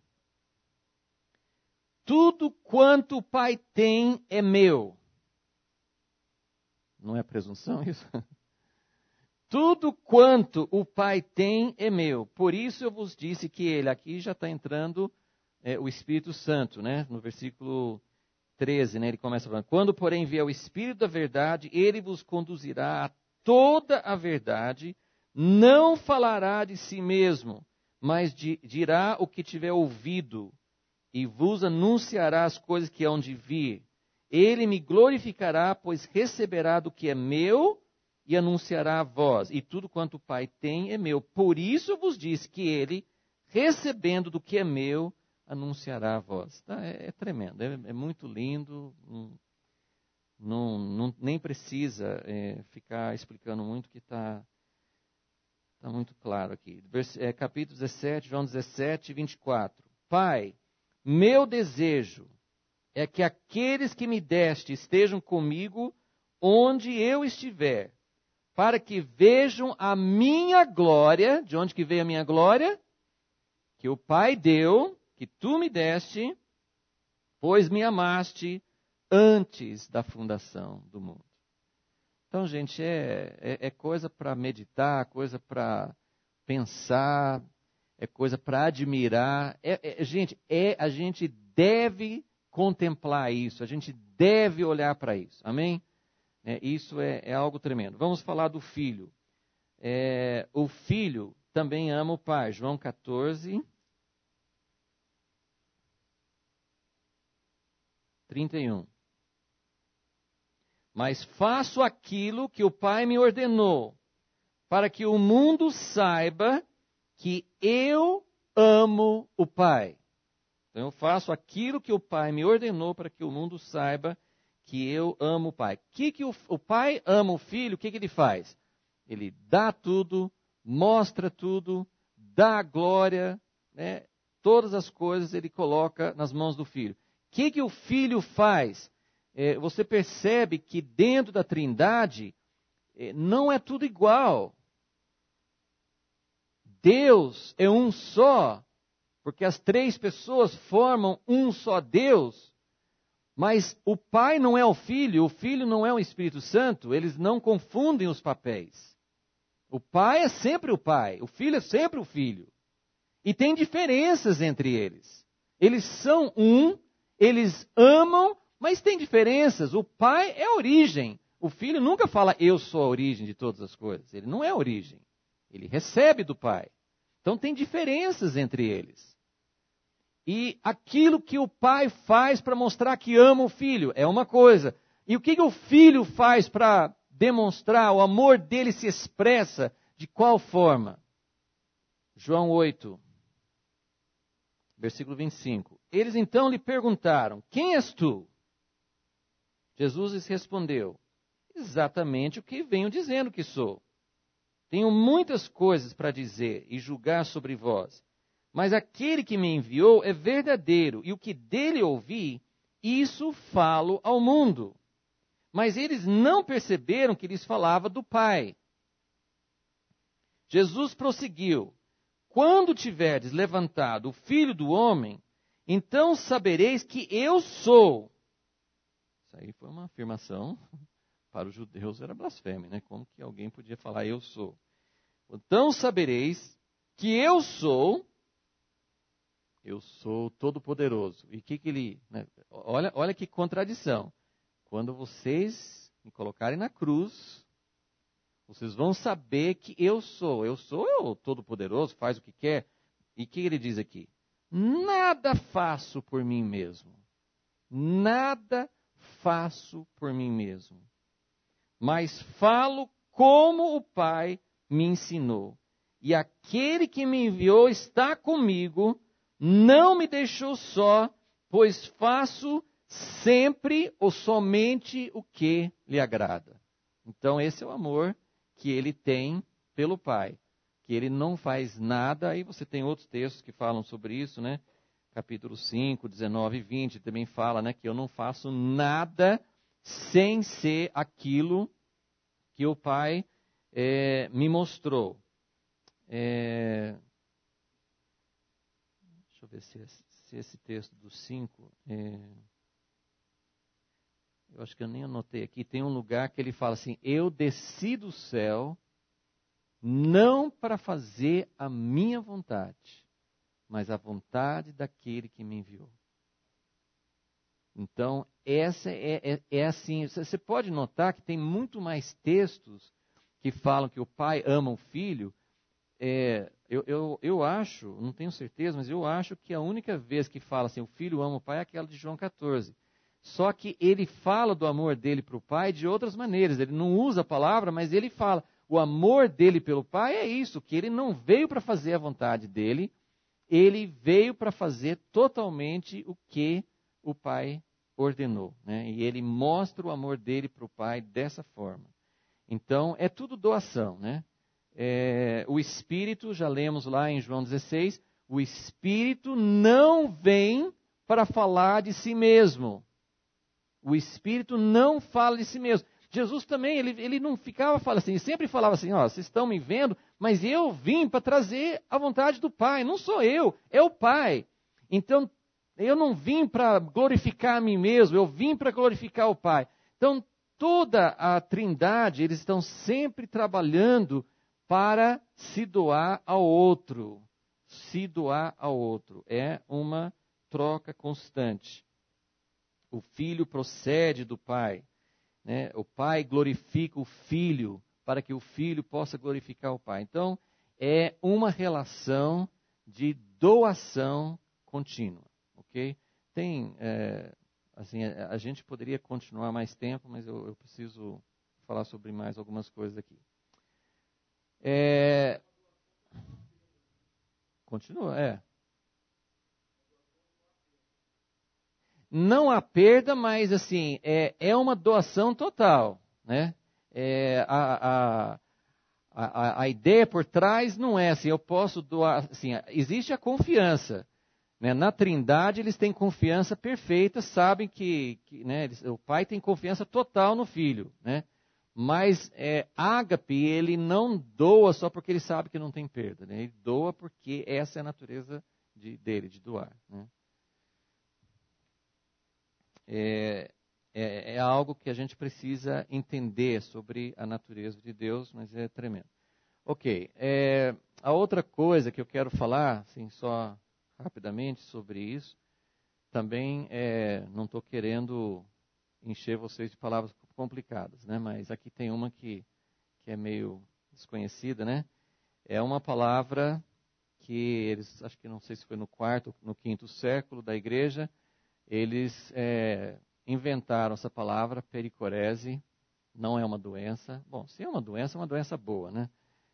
Tudo quanto o Pai tem é meu. Não é presunção isso? Tudo quanto o Pai tem é meu. Por isso eu vos disse que ele, aqui já está entrando é, o Espírito Santo, né? No versículo treze, né? Ele começa falando, quando porém vier o Espírito da verdade, ele vos conduzirá a toda a verdade, não falará de si mesmo, mas de, dirá o que tiver ouvido, e vos anunciará as coisas que hão de vir. Ele me glorificará, pois receberá do que é meu e anunciará a vós. E tudo quanto o Pai tem é meu. Por isso eu vos disse que ele, recebendo do que é meu, anunciará a vós. Tá? É, é tremendo, é, é muito lindo. Não, não, não, nem precisa é, ficar explicando muito, que está tá muito claro aqui. Vers, é, capítulo dezessete, João dezessete, vinte e quatro. Pai, meu desejo é que aqueles que me deste estejam comigo onde eu estiver, para que vejam a minha glória. De onde que veio a minha glória? Que o Pai deu, que tu me deste, pois me amaste antes da fundação do mundo. Então, gente, é, é, é coisa para meditar, coisa para pensar, é coisa para admirar. É, é, gente, é, a gente deve contemplar isso, a gente deve olhar para isso. Amém? É, isso é, é algo tremendo. Vamos falar do filho. É, o filho também ama o pai. João catorze, trinta e um. Mas faço aquilo que o Pai me ordenou, para que o mundo saiba que eu amo o Pai. Então eu faço aquilo que o Pai me ordenou, para que o mundo saiba que eu amo o Pai. O que, que o, o Pai ama o Filho, o que, que ele faz? Ele dá tudo, mostra tudo, dá a glória, né? Todas as coisas ele coloca nas mãos do Filho. O que, que o Filho faz? É, você percebe que dentro da Trindade é, não é tudo igual. Deus é um só, porque as três pessoas formam um só Deus, mas o Pai não é o Filho, o Filho não é o Espírito Santo, eles não confundem os papéis. O Pai é sempre o Pai, o Filho é sempre o Filho. E tem diferenças entre eles. Eles são um, eles amam, mas tem diferenças. O Pai é a origem. O Filho nunca fala, eu sou a origem de todas as coisas. Ele não é a origem. Ele recebe do Pai. Então tem diferenças entre eles. E aquilo que o Pai faz para mostrar que ama o Filho é uma coisa. E o que, que o Filho faz para demonstrar, o amor dele se expressa de qual forma? João oito, versículo vinte e cinco. Eles então lhe perguntaram, quem és tu? Jesus lhes respondeu, exatamente o que venho dizendo que sou. Tenho muitas coisas para dizer e julgar sobre vós, mas aquele que me enviou é verdadeiro, e o que dele ouvi, isso falo ao mundo. Mas eles não perceberam que lhes falava do Pai. Jesus prosseguiu, quando tiverdes levantado o Filho do Homem, então sabereis que eu sou. Isso aí foi uma afirmação, para os judeus era blasfêmia, né? Como que alguém podia falar eu sou? Então sabereis que eu sou, eu sou todo-poderoso. E o que, que ele... Né? Olha, olha que contradição. Quando vocês me colocarem na cruz, vocês vão saber que eu sou. Eu sou o todo-poderoso, faz o que quer. E o que ele diz aqui? Nada faço por mim mesmo. Nada faço por mim mesmo. Mas falo como o Pai me ensinou. E aquele que me enviou está comigo, não me deixou só, pois faço sempre ou somente o que lhe agrada. Então esse é o amor que ele tem pelo Pai, que ele não faz nada, aí você tem outros textos que falam sobre isso, né? Capítulo cinco, dezenove e vinte também fala, né, que eu não faço nada sem ser aquilo que o Pai é, me mostrou. É, deixa eu ver se, se esse texto do cinco... É, eu acho que eu nem anotei aqui, tem um lugar que ele fala assim, eu desci do céu não para fazer a minha vontade, mas a vontade daquele que me enviou. Então, essa é, é, é assim, você pode notar que tem muito mais textos que falam que o pai ama o filho. É, eu, eu, eu acho, não tenho certeza, mas eu acho que a única vez que fala assim, o filho ama o pai é aquela de João catorze. Só que ele fala do amor dele para o pai de outras maneiras. Ele não usa a palavra, mas ele fala. O amor dele pelo pai é isso, que ele não veio para fazer a vontade dele, ele veio para fazer totalmente o que o pai ordenou. Né? E ele mostra o amor dele para o pai dessa forma. Então, é tudo doação. Né? É, o Espírito, já lemos lá em João dezesseis, o Espírito não vem para falar de si mesmo. O Espírito não fala de si mesmo. Jesus também, ele, ele não ficava falando assim, ele sempre falava assim, ó, vocês estão me vendo, mas eu vim para trazer a vontade do Pai. Não sou eu, é o Pai. Então, eu não vim para glorificar a mim mesmo, eu vim para glorificar o Pai. Então, toda a Trindade, eles estão sempre trabalhando para se doar ao outro. Se doar ao outro. É uma troca constante. O filho procede do pai. Né? O pai glorifica o filho para que o filho possa glorificar o pai. Então, é uma relação de doação contínua. Ok? Tem, é, assim, a, a gente poderia continuar mais tempo, mas eu, eu preciso falar sobre mais algumas coisas aqui. É, continua, é. não há perda, mas assim, é, é uma doação total, né? É, a, a, a, a ideia por trás não é assim, eu posso doar, assim, existe a confiança, né? Na Trindade eles têm confiança perfeita, sabem que, que né, eles, o Pai tem confiança total no Filho, né? Mas é, ágape, ele não doa só porque ele sabe que não tem perda, né? Ele doa porque essa é a natureza de, dele, de doar, né? É, é, é algo que a gente precisa entender sobre a natureza de Deus, mas é tremendo. Ok, é, a outra coisa que eu quero falar, assim, só rapidamente sobre isso, também é, não estou querendo encher vocês de palavras complicadas, né? Mas aqui tem uma que, que é meio desconhecida, né? É uma palavra que eles, acho que não sei se foi no quarto, no quinto século da igreja, eles é, inventaram essa palavra, pericorese, não é uma doença. Bom, se é uma doença, é uma doença boa, né?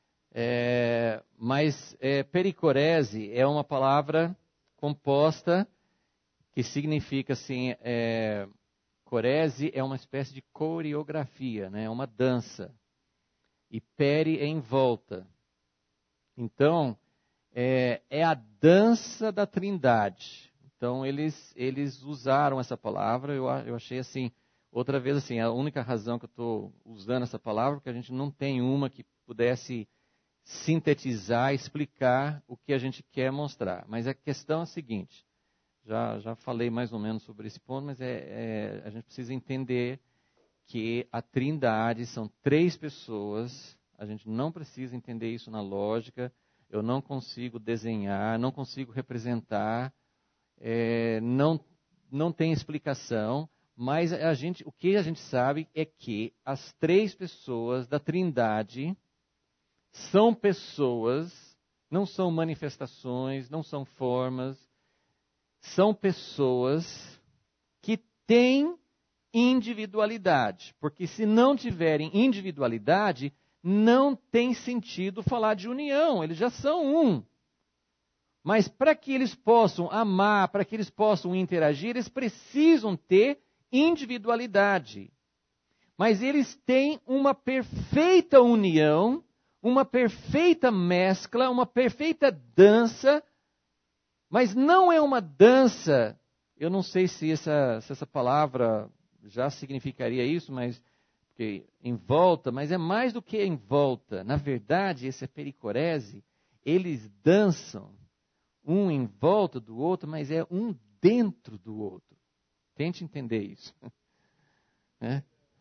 É, mas é, pericorese é uma palavra composta que significa assim, é, corese é uma espécie de coreografia, né? É uma dança. E peri é em volta. Então, é, é a dança da Trindade. Então, eles, eles usaram essa palavra, eu, eu achei assim, outra vez assim, a única razão que eu estou usando essa palavra, porque a gente não tem uma que pudesse sintetizar, explicar o que a gente quer mostrar. Mas a questão é a seguinte, já, já falei mais ou menos sobre esse ponto, mas é, é, a gente precisa entender que a Trindade são três pessoas, a gente não precisa entender isso na lógica, eu não consigo desenhar, não consigo representar, é, não, não tem explicação, mas a gente, o que a gente sabe é que as três pessoas da Trindade são pessoas, não são manifestações, não são formas, são pessoas que têm individualidade, porque se não tiverem individualidade, não tem sentido falar de união, eles já são um. Mas para que eles possam amar, para que eles possam interagir, eles precisam ter individualidade. Mas eles têm uma perfeita união, uma perfeita mescla, uma perfeita dança, mas não é uma dança, eu não sei se essa, se essa palavra já significaria isso, mas porque em volta, mas é mais do que em volta. Na verdade, esse é pericorese, eles dançam um em volta do outro, mas é um dentro do outro. Tente entender isso. É,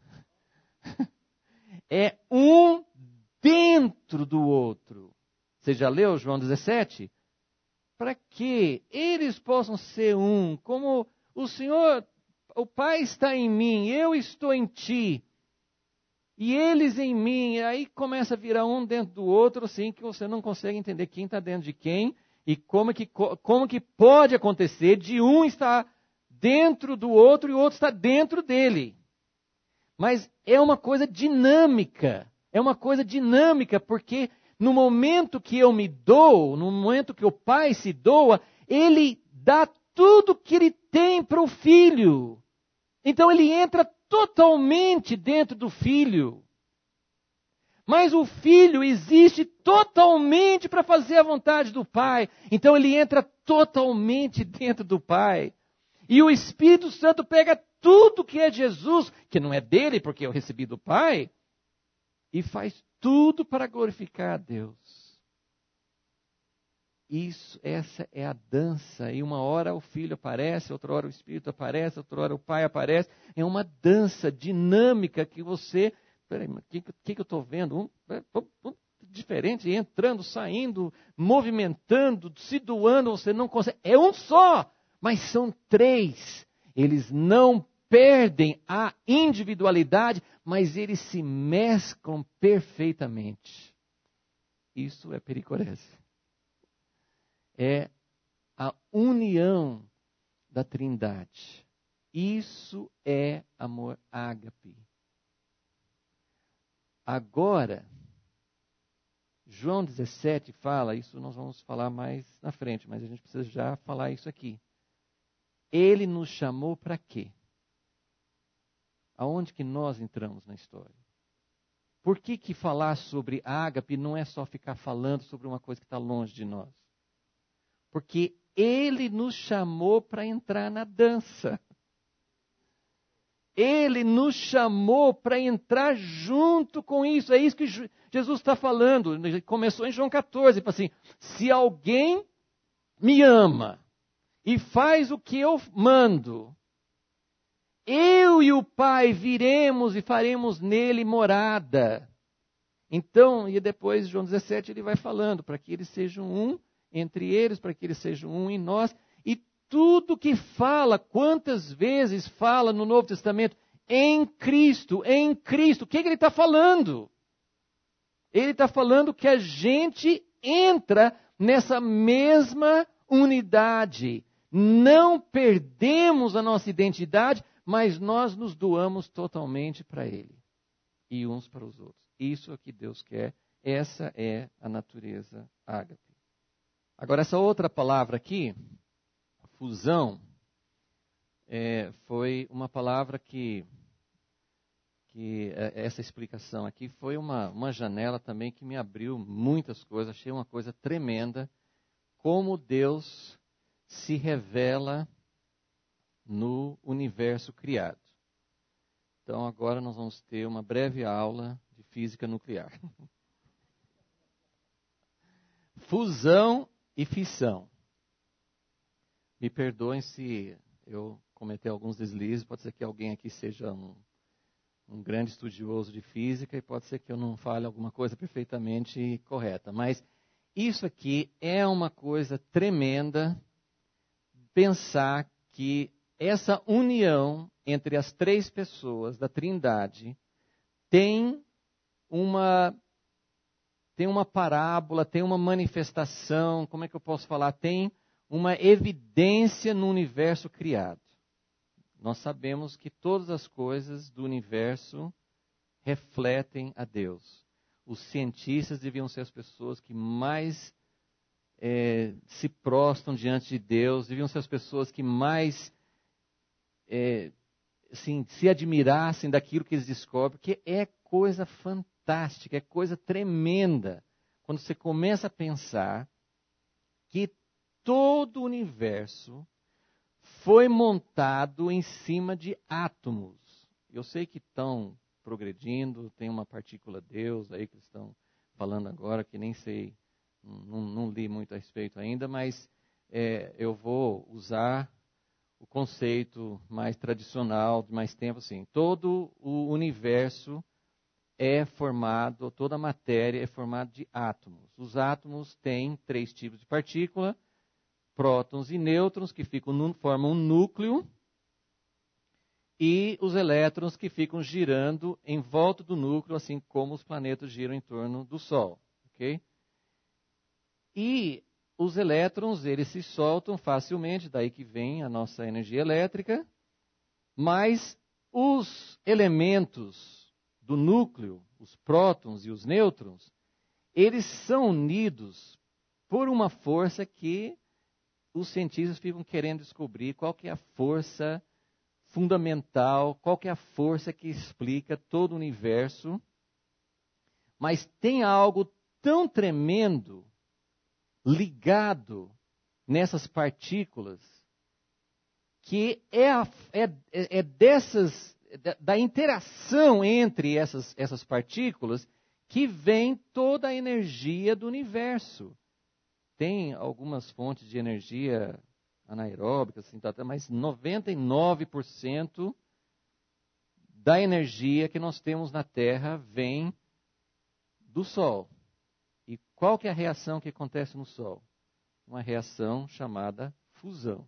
é um dentro do outro. Você já leu João dezessete? Para que eles possam ser um, como o Senhor, o Pai está em mim, eu estou em ti, e eles em mim, e aí começa a virar um dentro do outro, assim, que você não consegue entender quem está dentro de quem, e como que, como que pode acontecer de um estar dentro do outro e o outro está dentro dele. Mas é uma coisa dinâmica, é uma coisa dinâmica, porque no momento que eu me dou, no momento que o pai se doa, ele dá tudo que ele tem para o filho. Então ele entra totalmente dentro do filho. Mas o filho existe totalmente para fazer a vontade do pai. Então ele entra totalmente dentro do pai. E o Espírito Santo pega tudo que é de Jesus, que não é dele porque eu recebi do pai, e faz tudo para glorificar a Deus. Isso, essa é a dança. E uma hora o filho aparece, outra hora o Espírito aparece, outra hora o pai aparece. É uma dança dinâmica que você... Peraí, o que, que, que eu estou vendo? Um, um, um, diferente, entrando, saindo, movimentando, se doando, você não consegue. É um só, mas são três. Eles não perdem a individualidade, mas eles se mesclam perfeitamente. Isso é pericorese. É a união da Trindade. Isso é amor ágape. Agora, João dezessete fala, isso nós vamos falar mais na frente, mas a gente precisa já falar isso aqui. Ele nos chamou para quê? Aonde que nós entramos na história? Por que que falar sobre ágape não é só ficar falando sobre uma coisa que está longe de nós? Porque Ele nos chamou para entrar na dança. Ele nos chamou para entrar junto com isso. É isso que Jesus está falando. Começou em João quatorze. Ele fala assim, se alguém me ama e faz o que eu mando, eu e o Pai viremos e faremos nele morada. Então, e depois, João dezessete, ele vai falando, para que eles sejam um entre eles, para que eles sejam um em nós. E tudo que fala, quantas vezes fala no Novo Testamento, em Cristo, em Cristo. O que, que ele está falando? Ele está falando que a gente entra nessa mesma unidade. Não perdemos a nossa identidade, mas nós nos doamos totalmente para Ele. E uns para os outros. Isso é o que Deus quer. Essa é a natureza ágape. Agora, essa outra palavra aqui, fusão, é, foi uma palavra que, que essa explicação aqui foi uma, uma janela também que me abriu muitas coisas. Achei uma coisa tremenda, como Deus se revela no universo criado. Então, agora nós vamos ter uma breve aula de física nuclear. Fusão e fissão. Me perdoem se eu cometer alguns deslizes, pode ser que alguém aqui seja um, um grande estudioso de física e pode ser que eu não fale alguma coisa perfeitamente correta. Mas isso aqui é uma coisa tremenda, pensar que essa união entre as três pessoas da Trindade tem uma, tem uma parábola, tem uma manifestação, como é que eu posso falar? Tem uma evidência no universo criado. Nós sabemos que todas as coisas do universo refletem a Deus. Os cientistas deviam ser as pessoas que mais é, se prostram diante de Deus, deviam ser as pessoas que mais é, assim, se admirassem daquilo que eles descobrem, porque é coisa fantástica, é coisa tremenda. Quando você começa a pensar que todo o universo foi montado em cima de átomos. Eu sei que estão progredindo, tem uma partícula Deus aí que eles estão falando agora, que nem sei, não, não li muito a respeito ainda, mas é, eu vou usar o conceito mais tradicional, de mais tempo, assim. Todo o universo é formado, toda a matéria é formada de átomos. Os átomos têm três tipos de partícula, prótons e nêutrons, que ficam no, formam um núcleo, e os elétrons que ficam girando em volta do núcleo, assim como os planetas giram em torno do Sol. Okay? E os elétrons, eles se soltam facilmente, daí que vem a nossa energia elétrica, mas os elementos do núcleo, os prótons e os nêutrons, eles são unidos por uma força que os cientistas ficam querendo descobrir qual que é a força fundamental, qual que é a força que explica todo o universo. Mas tem algo tão tremendo ligado nessas partículas que é, a, é, é dessas, da, da interação entre essas, essas partículas que vem toda a energia do universo. Tem algumas fontes de energia anaeróbica, assim, mas noventa e nove por cento da energia que nós temos na Terra vem do Sol. E qual que é a reação que acontece no Sol? Uma reação chamada fusão.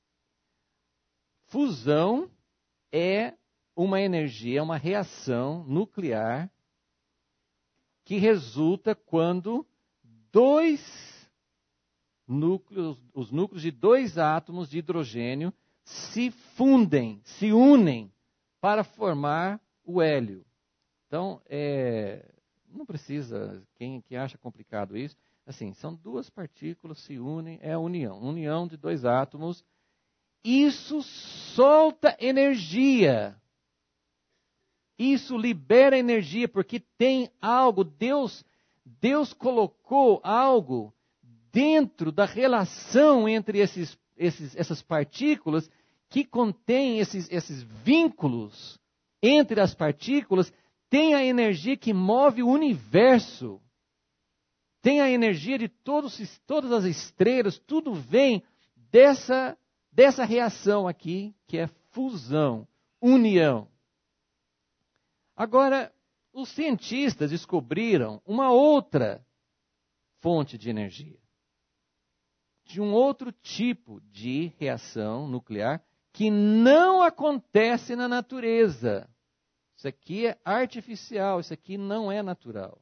Fusão é uma energia, uma reação nuclear que resulta quando dois núcleos, os núcleos de dois átomos de hidrogênio se fundem, se unem para formar o hélio. Então, é, não precisa, quem, quem acha complicado isso, assim, são duas partículas se unem, é a união, união de dois átomos isso solta energia. Isso libera energia, porque tem algo, Deus, Deus colocou algo dentro da relação entre esses, esses, essas partículas, que contém esses, esses vínculos entre as partículas, tem a energia que move o universo. Tem a energia de todos, todas as estrelas, tudo vem dessa, dessa reação aqui, que é fusão, união. Agora, os cientistas descobriram uma outra fonte de energia, de um outro tipo de reação nuclear que não acontece na natureza. Isso aqui é artificial, isso aqui não é natural.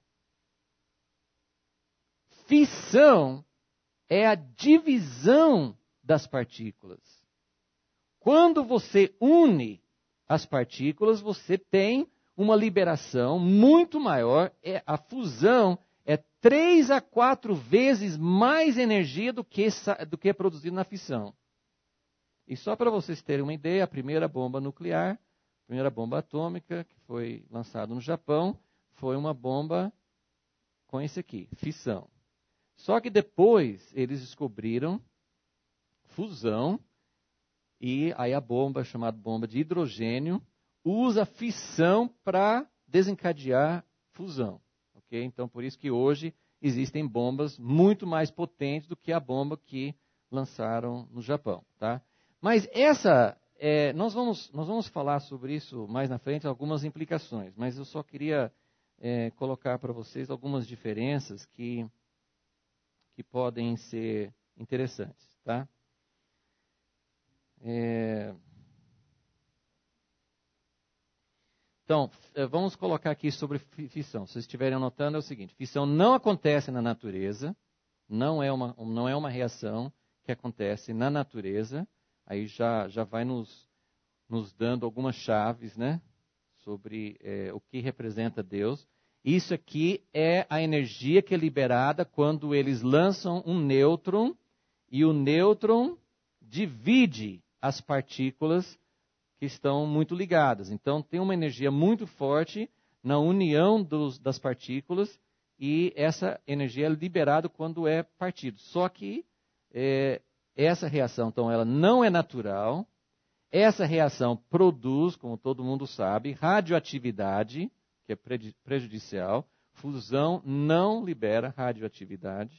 Fissão é a divisão das partículas. Quando você une as partículas, você tem uma liberação muito maior. É, a fusão é três a quatro vezes mais energia do que, do que é produzido na fissão. E só para vocês terem uma ideia, a primeira bomba nuclear, a primeira bomba atômica que foi lançada no Japão, foi uma bomba com esse aqui, fissão. Só que depois eles descobriram fusão, e aí a bomba, chamada bomba de hidrogênio, usa fissão para desencadear fusão. Okay? Então, por isso que hoje existem bombas muito mais potentes do que a bomba que lançaram no Japão. Tá? Mas essa, é, nós, vamos, nós vamos falar sobre isso mais na frente, algumas implicações. Mas eu só queria é, colocar para vocês algumas diferenças que, que podem ser interessantes. Tá? É... Então, vamos colocar aqui sobre fissão. Se vocês estiverem anotando, é o seguinte: fissão não acontece na natureza, não é uma, não é uma reação que acontece na natureza. Aí já, já vai nos, nos dando algumas chaves, né, sobre é, o que representa Deus. Isso aqui é a energia que é liberada quando eles lançam um nêutron, e o nêutron divide as partículas que estão muito ligadas. Então, tem uma energia muito forte na união dos, das partículas, e essa energia é liberada quando é partido. Só que é, essa reação, então, ela não é natural. Essa reação produz, como todo mundo sabe, radioatividade, que é prejudicial. Fusão não libera radioatividade.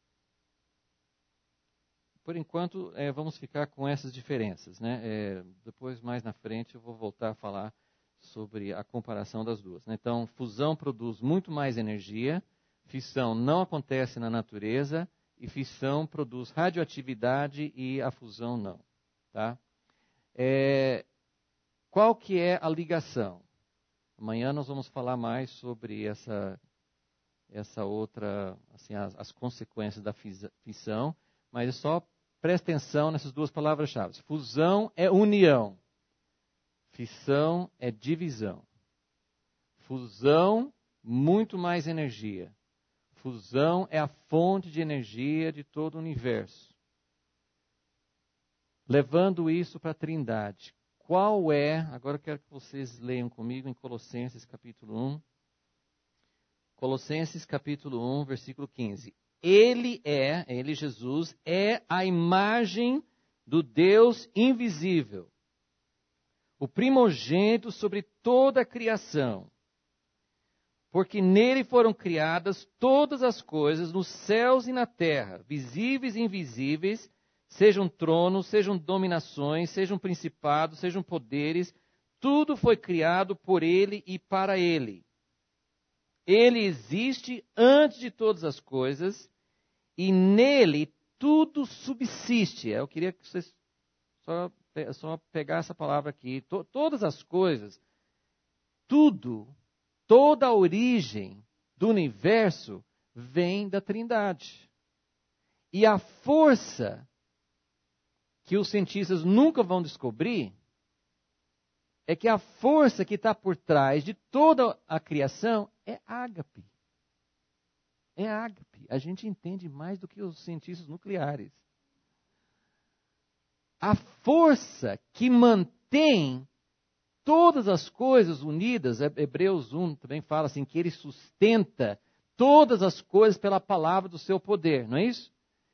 Por enquanto, é, vamos ficar com essas diferenças. Né? É, depois, mais na frente, eu vou voltar a falar sobre a comparação das duas. Né? Então, fusão produz muito mais energia, fissão não acontece na natureza, e fissão produz radioatividade e a fusão não. Tá? É, qual que é a ligação? Amanhã nós vamos falar mais sobre essa, essa outra, assim, as, as consequências da fissão, mas é só presta atenção nessas duas palavras-chave. Fusão é união. Fissão é divisão. Fusão, muito mais energia. Fusão é a fonte de energia de todo o universo. Levando isso para a Trindade. Qual é, agora eu quero que vocês leiam comigo em Colossenses capítulo um. Colossenses capítulo um, versículo quinze. Ele é, ele Jesus, é a imagem do Deus invisível, o primogênito sobre toda a criação, porque nele foram criadas todas as coisas nos céus e na terra, visíveis e invisíveis, sejam tronos, sejam dominações, sejam principados, sejam poderes, tudo foi criado por ele e para ele. Ele existe antes de todas as coisas e nele tudo subsiste. Eu queria que vocês só, só pegar essa palavra aqui. To, todas as coisas, tudo, toda a origem do universo vem da Trindade. E a força que os cientistas nunca vão descobrir é que a força que está por trás de toda a criação é ágape. É ágape. A gente entende mais do que os cientistas nucleares. a força que mantém todas as coisas unidas, Hebreus um também fala assim, que ele sustenta todas as coisas pela palavra do seu poder, não é isso?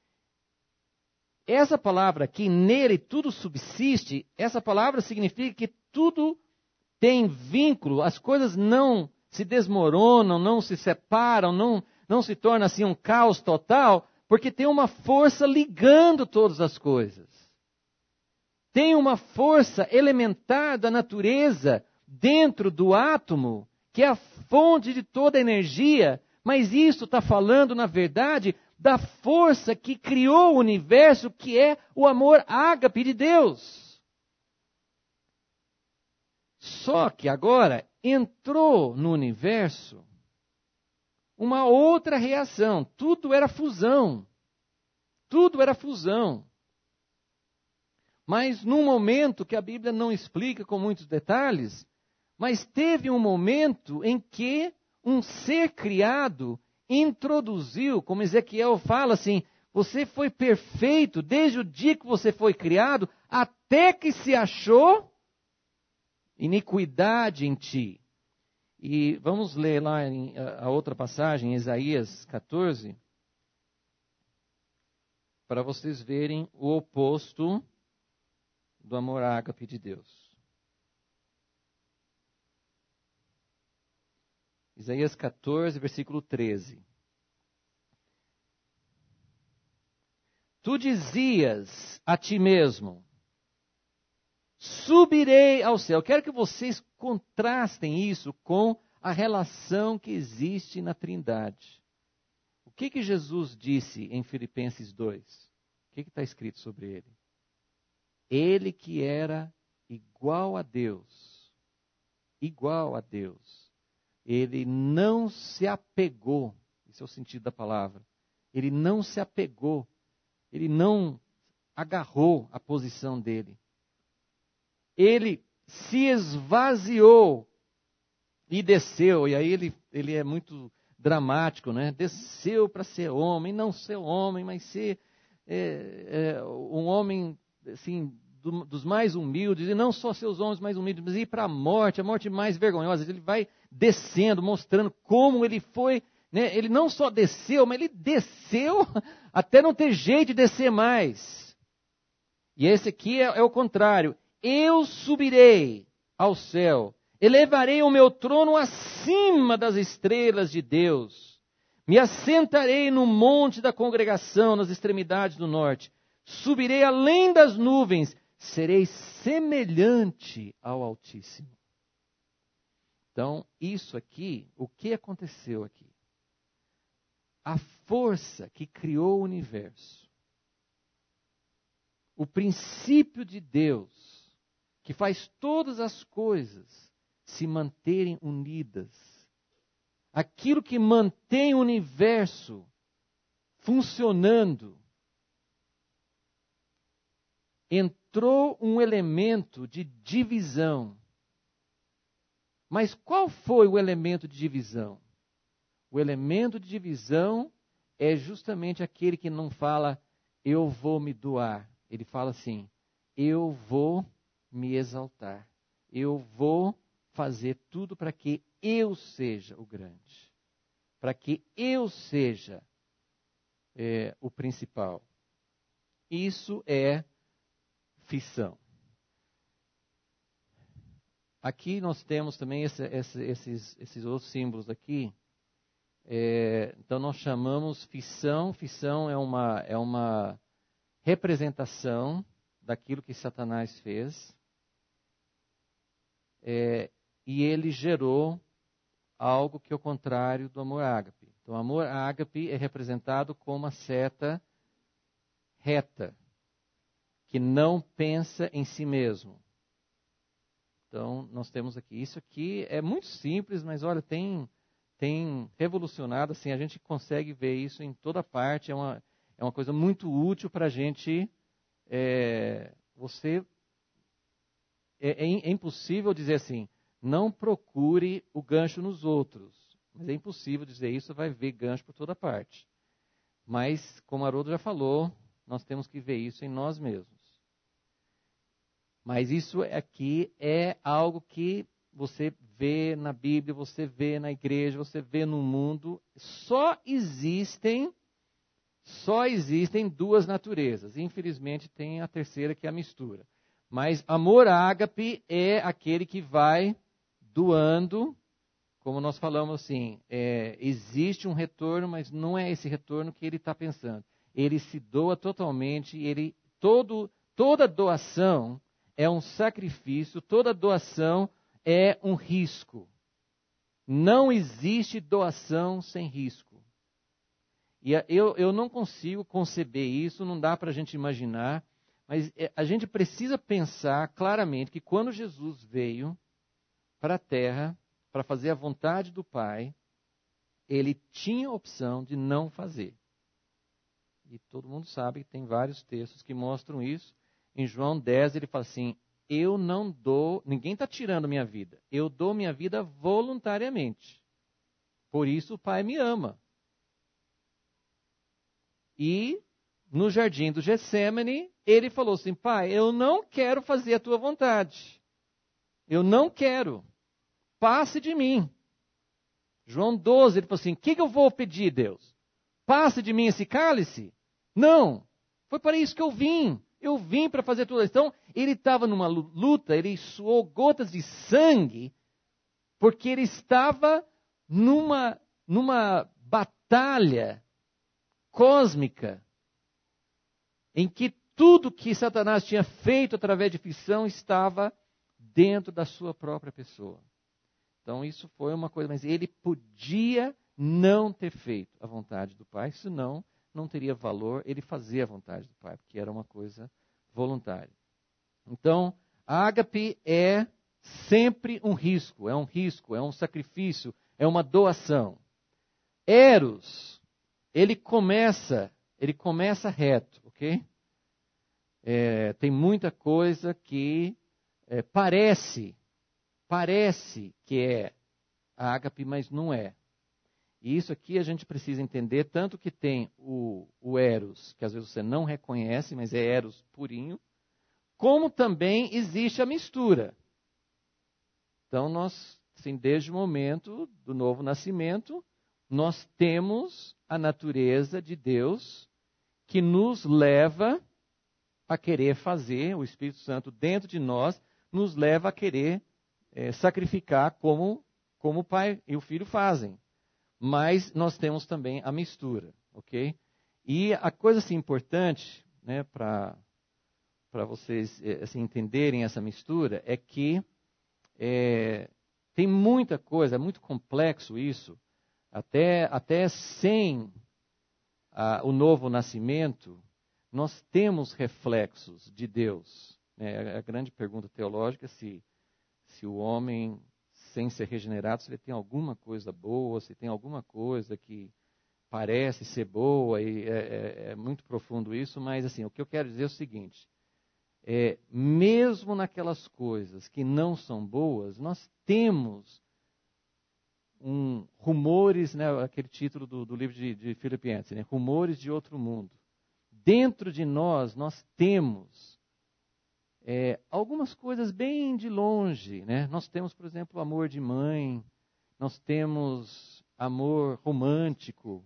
Essa palavra que nele tudo subsiste, essa palavra significa que tudo tem vínculo, as coisas não se desmoronam, não se separam, não, não se torna assim um caos total, porque tem uma força ligando todas as coisas. Tem uma força elementar da natureza dentro do átomo, que é a fonte de toda a energia, mas isso está falando, na verdade, da força que criou o universo, que é o amor ágape de Deus. Só que agora entrou no universo uma outra reação. Tudo era fusão. Tudo era fusão. Mas num momento que a Bíblia não explica com muitos detalhes, mas teve um momento em que um ser criado introduziu, como Ezequiel fala assim, você foi perfeito desde o dia que você foi criado, até que se achou iniquidade em ti. E vamos ler lá em, a, a outra passagem, em Isaías catorze, para vocês verem o oposto do amor ágape de Deus. Isaías catorze, versículo treze. Tu dizias a ti mesmo, subirei ao céu. Eu quero que vocês contrastem isso com a relação que existe na Trindade. O que que Jesus disse em Filipenses dois? O que que está escrito sobre ele? Ele que era igual a Deus, igual a Deus, ele não se apegou, esse é o sentido da palavra, ele não se apegou, ele não agarrou a posição dele. Ele se esvaziou e desceu, e aí ele, ele é muito dramático, né? Desceu para ser homem, não ser homem, mas ser é, é, um homem assim, do, dos mais humildes, e não só seus homens mais humildes, mas ir para a morte, a morte mais vergonhosa. Ele vai descendo, mostrando como ele foi, né? Ele não só desceu, mas ele desceu até não ter jeito de descer mais. E esse aqui é, é o contrário. Eu subirei ao céu, elevarei o meu trono acima das estrelas de Deus, me assentarei no monte da congregação, nas extremidades do norte, subirei além das nuvens, serei semelhante ao Altíssimo. Então, isso aqui, o que aconteceu aqui? A força que criou o universo, o princípio de Deus, que faz todas as coisas se manterem unidas, aquilo que mantém o universo funcionando, entrou um elemento de divisão. Mas qual foi o elemento de divisão? O elemento de divisão é justamente aquele que não fala, eu vou me doar. Ele fala assim, eu vou me exaltar. Eu vou fazer tudo para que eu seja o grande. Para que eu seja é, o principal. Isso é fissão. Aqui nós temos também esse, esse, esses, esses outros símbolos aqui. É, então nós chamamos fissão. Fissão é uma, é uma representação daquilo que Satanás fez. É, e ele gerou algo que é o contrário do amor ágape. Então o amor ágape é representado como uma seta reta, que não pensa em si mesmo. Então, nós temos aqui, isso aqui é muito simples, mas olha, tem, tem revolucionado, assim, a gente consegue ver isso em toda parte, é uma, é uma coisa muito útil para a gente, é, você, é, é impossível dizer assim, não procure o gancho nos outros, mas é impossível dizer isso, vai ver gancho por toda parte. Mas, como Haroldo já falou, nós temos que ver isso em nós mesmos. Mas isso aqui é algo que você vê na Bíblia, você vê na igreja, você vê no mundo. Só existem, só existem duas naturezas. Infelizmente tem a terceira, que é a mistura. Mas amor ágape é aquele que vai doando, como nós falamos assim, é, existe um retorno, mas não é esse retorno que ele está pensando. Ele se doa totalmente, ele, todo, toda doação é um sacrifício, toda doação é um risco. Não existe doação sem risco. E eu, eu não consigo conceber isso, não dá para a gente imaginar, mas a gente precisa pensar claramente que quando Jesus veio para a terra, para fazer a vontade do Pai, ele tinha a opção de não fazer. E todo mundo sabe que tem vários textos que mostram isso. Em João dez, ele fala assim, eu não dou, ninguém está tirando minha vida, eu dou minha vida voluntariamente. Por isso o Pai me ama. E no jardim do Getsêmani, ele falou assim, Pai, eu não quero fazer a tua vontade. Eu não quero. Passe de mim. João doze, ele falou assim, o que, que eu vou pedir, Deus? Passe de mim esse cálice? Não. Foi para isso que eu vim. Eu vim para fazer tudo. Então, ele estava numa luta, ele suou gotas de sangue, porque ele estava numa, numa batalha cósmica, em que tudo que Satanás tinha feito através de ficção estava dentro da sua própria pessoa. Então, isso foi uma coisa, mas ele podia não ter feito a vontade do Pai, senão não teria valor ele fazer a vontade do Pai, porque era uma coisa voluntária. Então, a ágape é sempre um risco, é um risco, é um sacrifício, é uma doação. Eros, ele começa, ele começa reto, ok? É, tem muita coisa que é, parece, parece que é a ágape, mas não é. E isso aqui a gente precisa entender, tanto que tem o, o eros, que às vezes você não reconhece, mas é eros purinho, como também existe a mistura. Então, nós, assim, desde o momento do novo nascimento, nós temos a natureza de Deus que nos leva a querer fazer, o Espírito Santo dentro de nós, nos leva a querer é, sacrificar como, como o Pai e o Filho fazem. Mas nós temos também a mistura, ok? E a coisa assim, importante, né, para para vocês assim, entenderem essa mistura, é que é, tem muita coisa, é muito complexo isso, até, até sem a, o novo nascimento, nós temos reflexos de Deus. Né? A grande pergunta teológica é se, se o homem, sem ser regenerado, se ele tem alguma coisa boa, se tem alguma coisa que parece ser boa, e é, é, é muito profundo isso, mas assim, o que eu quero dizer é o seguinte, é, mesmo naquelas coisas que não são boas, nós temos um, rumores, né, aquele título do, do livro de, de Filipenses, né, rumores de outro mundo. Dentro de nós, nós temos é, algumas coisas bem de longe. Né? Nós temos, por exemplo, amor de mãe, nós temos amor romântico,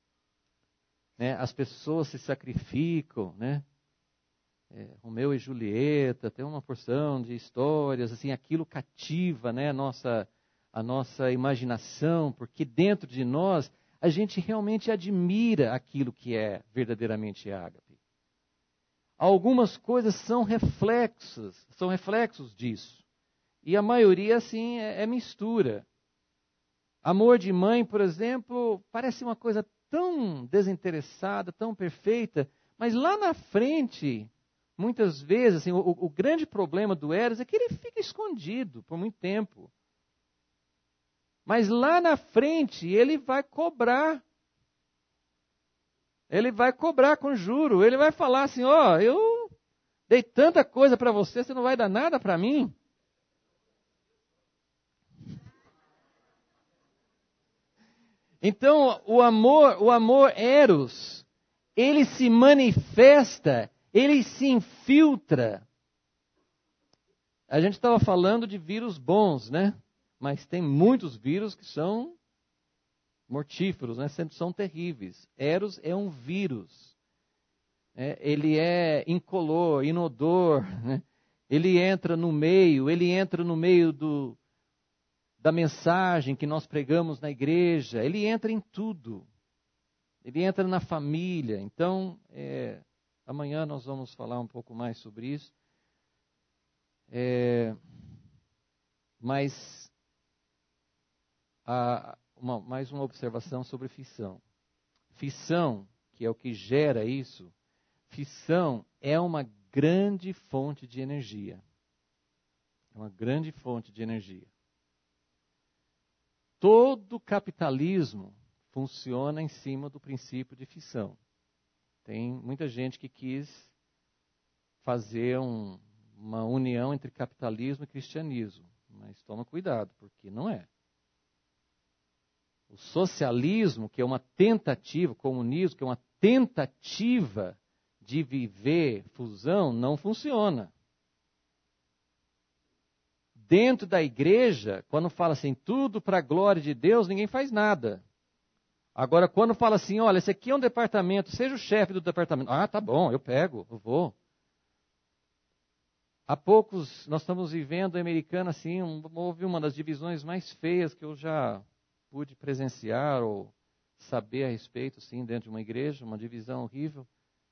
né? As pessoas se sacrificam, né? É, Romeu e Julieta, tem uma porção de histórias, assim, aquilo cativa, né, a nossa, a nossa imaginação, porque dentro de nós a gente realmente admira aquilo que é verdadeiramente ágape. Algumas coisas são reflexos, são reflexos disso. E a maioria, assim, é, é mistura. Amor de mãe, por exemplo, parece uma coisa tão desinteressada, tão perfeita, mas lá na frente, muitas vezes, assim, o, o grande problema do Eros é que ele fica escondido por muito tempo. Mas lá na frente, ele vai cobrar. Ele vai cobrar com juro. Ele vai falar assim, ó, oh, eu dei tanta coisa para você, você não vai dar nada para mim? Então, o amor, o amor Eros, ele se manifesta, ele se infiltra A gente estava falando de vírus bons, né? Mas tem muitos vírus que são mortíferos, né? São terríveis. Eros é um vírus. É, ele é incolor, inodor, né? Ele entra no meio, ele entra no meio do, da mensagem que nós pregamos na igreja, ele entra em tudo. Ele entra na família. Então, é, amanhã nós vamos falar um pouco mais sobre isso. É, mas, a, uma, mais uma observação sobre fissão. Fissão, que é o que gera isso, fissão é uma grande fonte de energia. É uma grande fonte de energia. Todo capitalismo funciona em cima do princípio de fissão. Tem muita gente que quis fazer um, uma união entre capitalismo e cristianismo. Mas toma cuidado, porque não é. O socialismo, que é uma tentativa, o comunismo, que é uma tentativa de viver fusão, não funciona. Dentro da igreja, quando fala assim, tudo para a glória de Deus, ninguém faz nada. Agora, quando fala assim, olha, esse aqui é um departamento, seja o chefe do departamento. Ah, tá bom, eu pego, eu vou. Há poucos, nós estamos vivendo a Americana, assim, um, houve uma das divisões mais feias que eu já pude presenciar ou saber a respeito, sim, dentro de uma igreja, uma divisão horrível.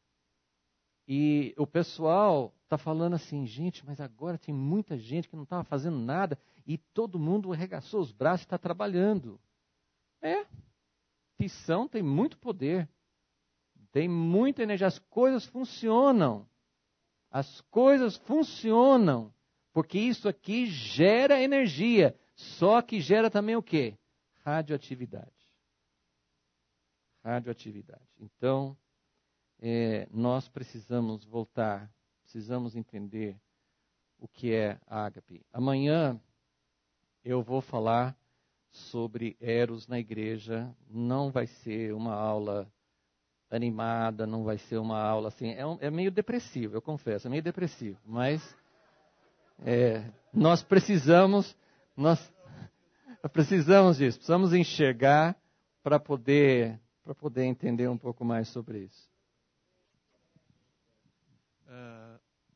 E o pessoal está falando assim, gente, mas agora tem muita gente que não estava fazendo nada e todo mundo arregaçou os braços e está trabalhando. É, fissão tem muito poder, tem muita energia, as coisas funcionam. As coisas funcionam, porque isso aqui gera energia, só que gera também o quê? Radioatividade. Radioatividade. Então, É, nós precisamos voltar, precisamos entender o que é ágape. Amanhã eu vou falar sobre Eros na igreja. Não vai ser uma aula animada, não vai ser uma aula assim. É, um, é meio depressivo, eu confesso, é meio depressivo. Mas é, nós precisamos, nós precisamos disso, precisamos enxergar para poder, para poder entender um pouco mais sobre isso. Uh,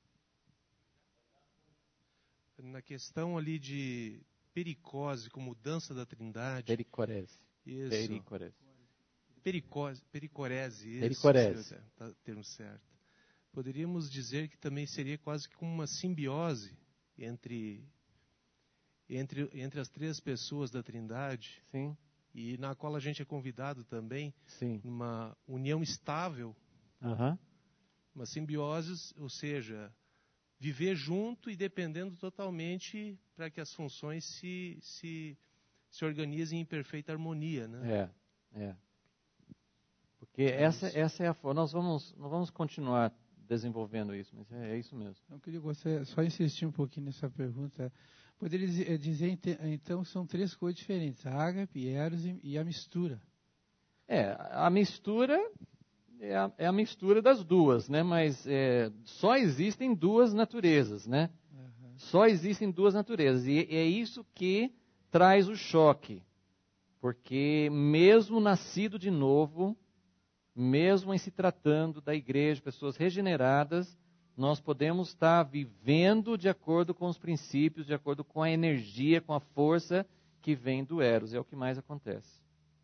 na questão ali de pericose, com mudança da trindade. Pericorese. Isso. Pericorese. Pericose, pericorese, isso. Pericorese. Tá, termo certo. Poderíamos dizer que também seria quase que uma simbiose entre, entre, entre as três pessoas da trindade. Sim. E na qual a gente é convidado também. Sim. Uma união estável. Aham. Uma simbiose, ou seja, viver junto e dependendo totalmente para que as funções se, se, se organizem em perfeita harmonia, né? É, é. Porque é essa, essa é a forma. Nós vamos, nós vamos continuar desenvolvendo isso, mas é, é isso mesmo. Eu queria gostaria, só insistir um pouquinho nessa pergunta. Poderia dizer, então, são três coisas diferentes: a ágape, Eros e a mistura. É, a mistura... É a, é a mistura das duas, né? Mas é, só existem duas naturezas, né? Uhum. Só existem duas naturezas. E é isso que traz o choque. Porque mesmo nascido de novo, mesmo em se tratando da igreja, pessoas regeneradas, nós podemos estar vivendo de acordo com os princípios, de acordo com a energia, com a força que vem do Eros. É o que mais acontece.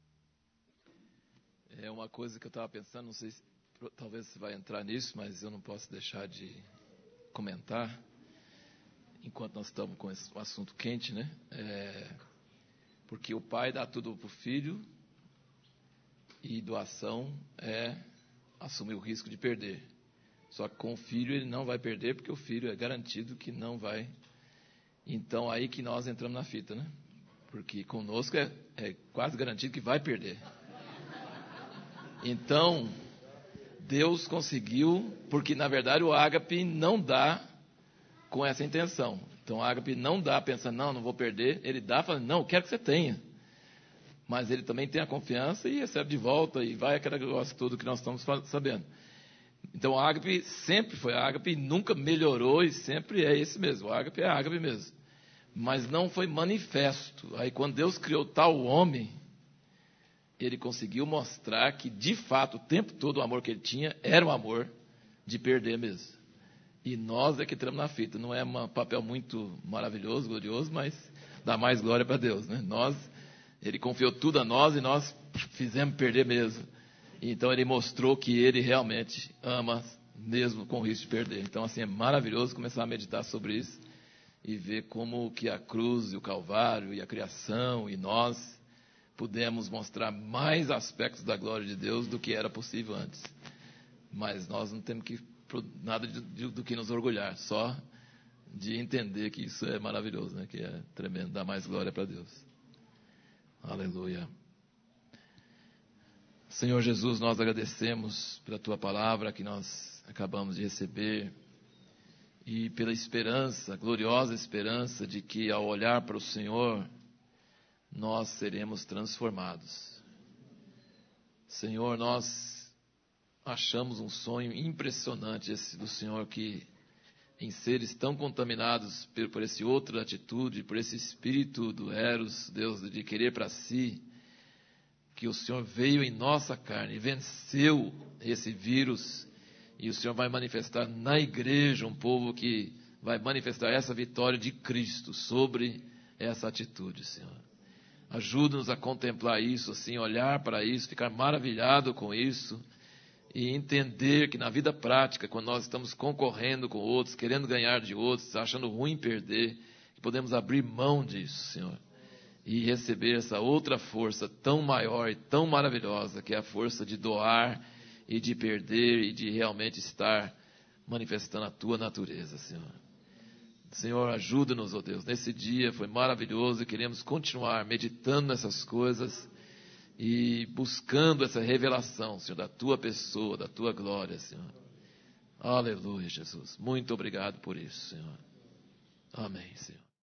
É uma coisa que eu estava pensando, não sei se talvez você vai entrar nisso, mas eu não posso deixar de comentar, enquanto nós estamos com esse assunto quente, né? É, porque o pai dá tudo para o filho e doação é assumir o risco de perder. Só que com o filho ele não vai perder, porque o filho é garantido que não vai. Então aí que nós entramos na fita, né? Porque conosco é, é quase garantido que vai perder. Então, Deus conseguiu, porque na verdade o ágape não dá com essa intenção. Então o ágape não dá pensando, não, não vou perder. Ele dá falando, não, eu quero que você tenha. Mas ele também tem a confiança e recebe de volta e vai aquele negócio todo que nós estamos sabendo. Então, o ágape sempre foi ágape, nunca melhorou e sempre é esse mesmo. O ágape é ágape mesmo. Mas não foi manifesto. Aí, quando Deus criou tal homem, ele conseguiu mostrar que, de fato, o tempo todo o amor que ele tinha era um amor de perder mesmo. E nós é que entramos na fita. Não é um papel muito maravilhoso, glorioso, mas dá mais glória para Deus, né? Nós, ele confiou tudo a nós e nós fizemos perder mesmo. Então, ele mostrou que ele realmente ama, mesmo com o risco de perder. Então, assim, é maravilhoso começar a meditar sobre isso e ver como que a cruz e o Calvário e a criação e nós pudemos mostrar mais aspectos da glória de Deus do que era possível antes. Mas nós não temos que, nada de, de, do que nos orgulhar, só de entender que isso é maravilhoso, né? Que é tremendo, dá mais glória para Deus. Aleluia. Senhor Jesus, nós agradecemos pela Tua palavra que nós acabamos de receber e pela esperança, gloriosa esperança de que ao olhar para o Senhor, nós seremos transformados. Senhor, nós achamos um sonho impressionante esse do Senhor, que em seres tão contaminados por, por essa outra atitude, por esse espírito do Eros, Deus, de querer para si, que o Senhor veio em nossa carne e venceu esse vírus, e o Senhor vai manifestar na igreja um povo que vai manifestar essa vitória de Cristo sobre essa atitude, Senhor. Ajuda-nos a contemplar isso, assim, olhar para isso, ficar maravilhado com isso e entender que na vida prática, quando nós estamos concorrendo com outros, querendo ganhar de outros, achando ruim perder, que podemos abrir mão disso, Senhor, e receber essa outra força tão maior e tão maravilhosa, que é a força de doar e de perder e de realmente estar manifestando a Tua natureza, Senhor. Senhor, ajuda-nos, ó Deus. Nesse dia foi maravilhoso e queremos continuar meditando nessas coisas e buscando essa revelação, Senhor, da Tua pessoa, da Tua glória, Senhor. Aleluia, Jesus. Muito obrigado por isso, Senhor. Amém, Senhor.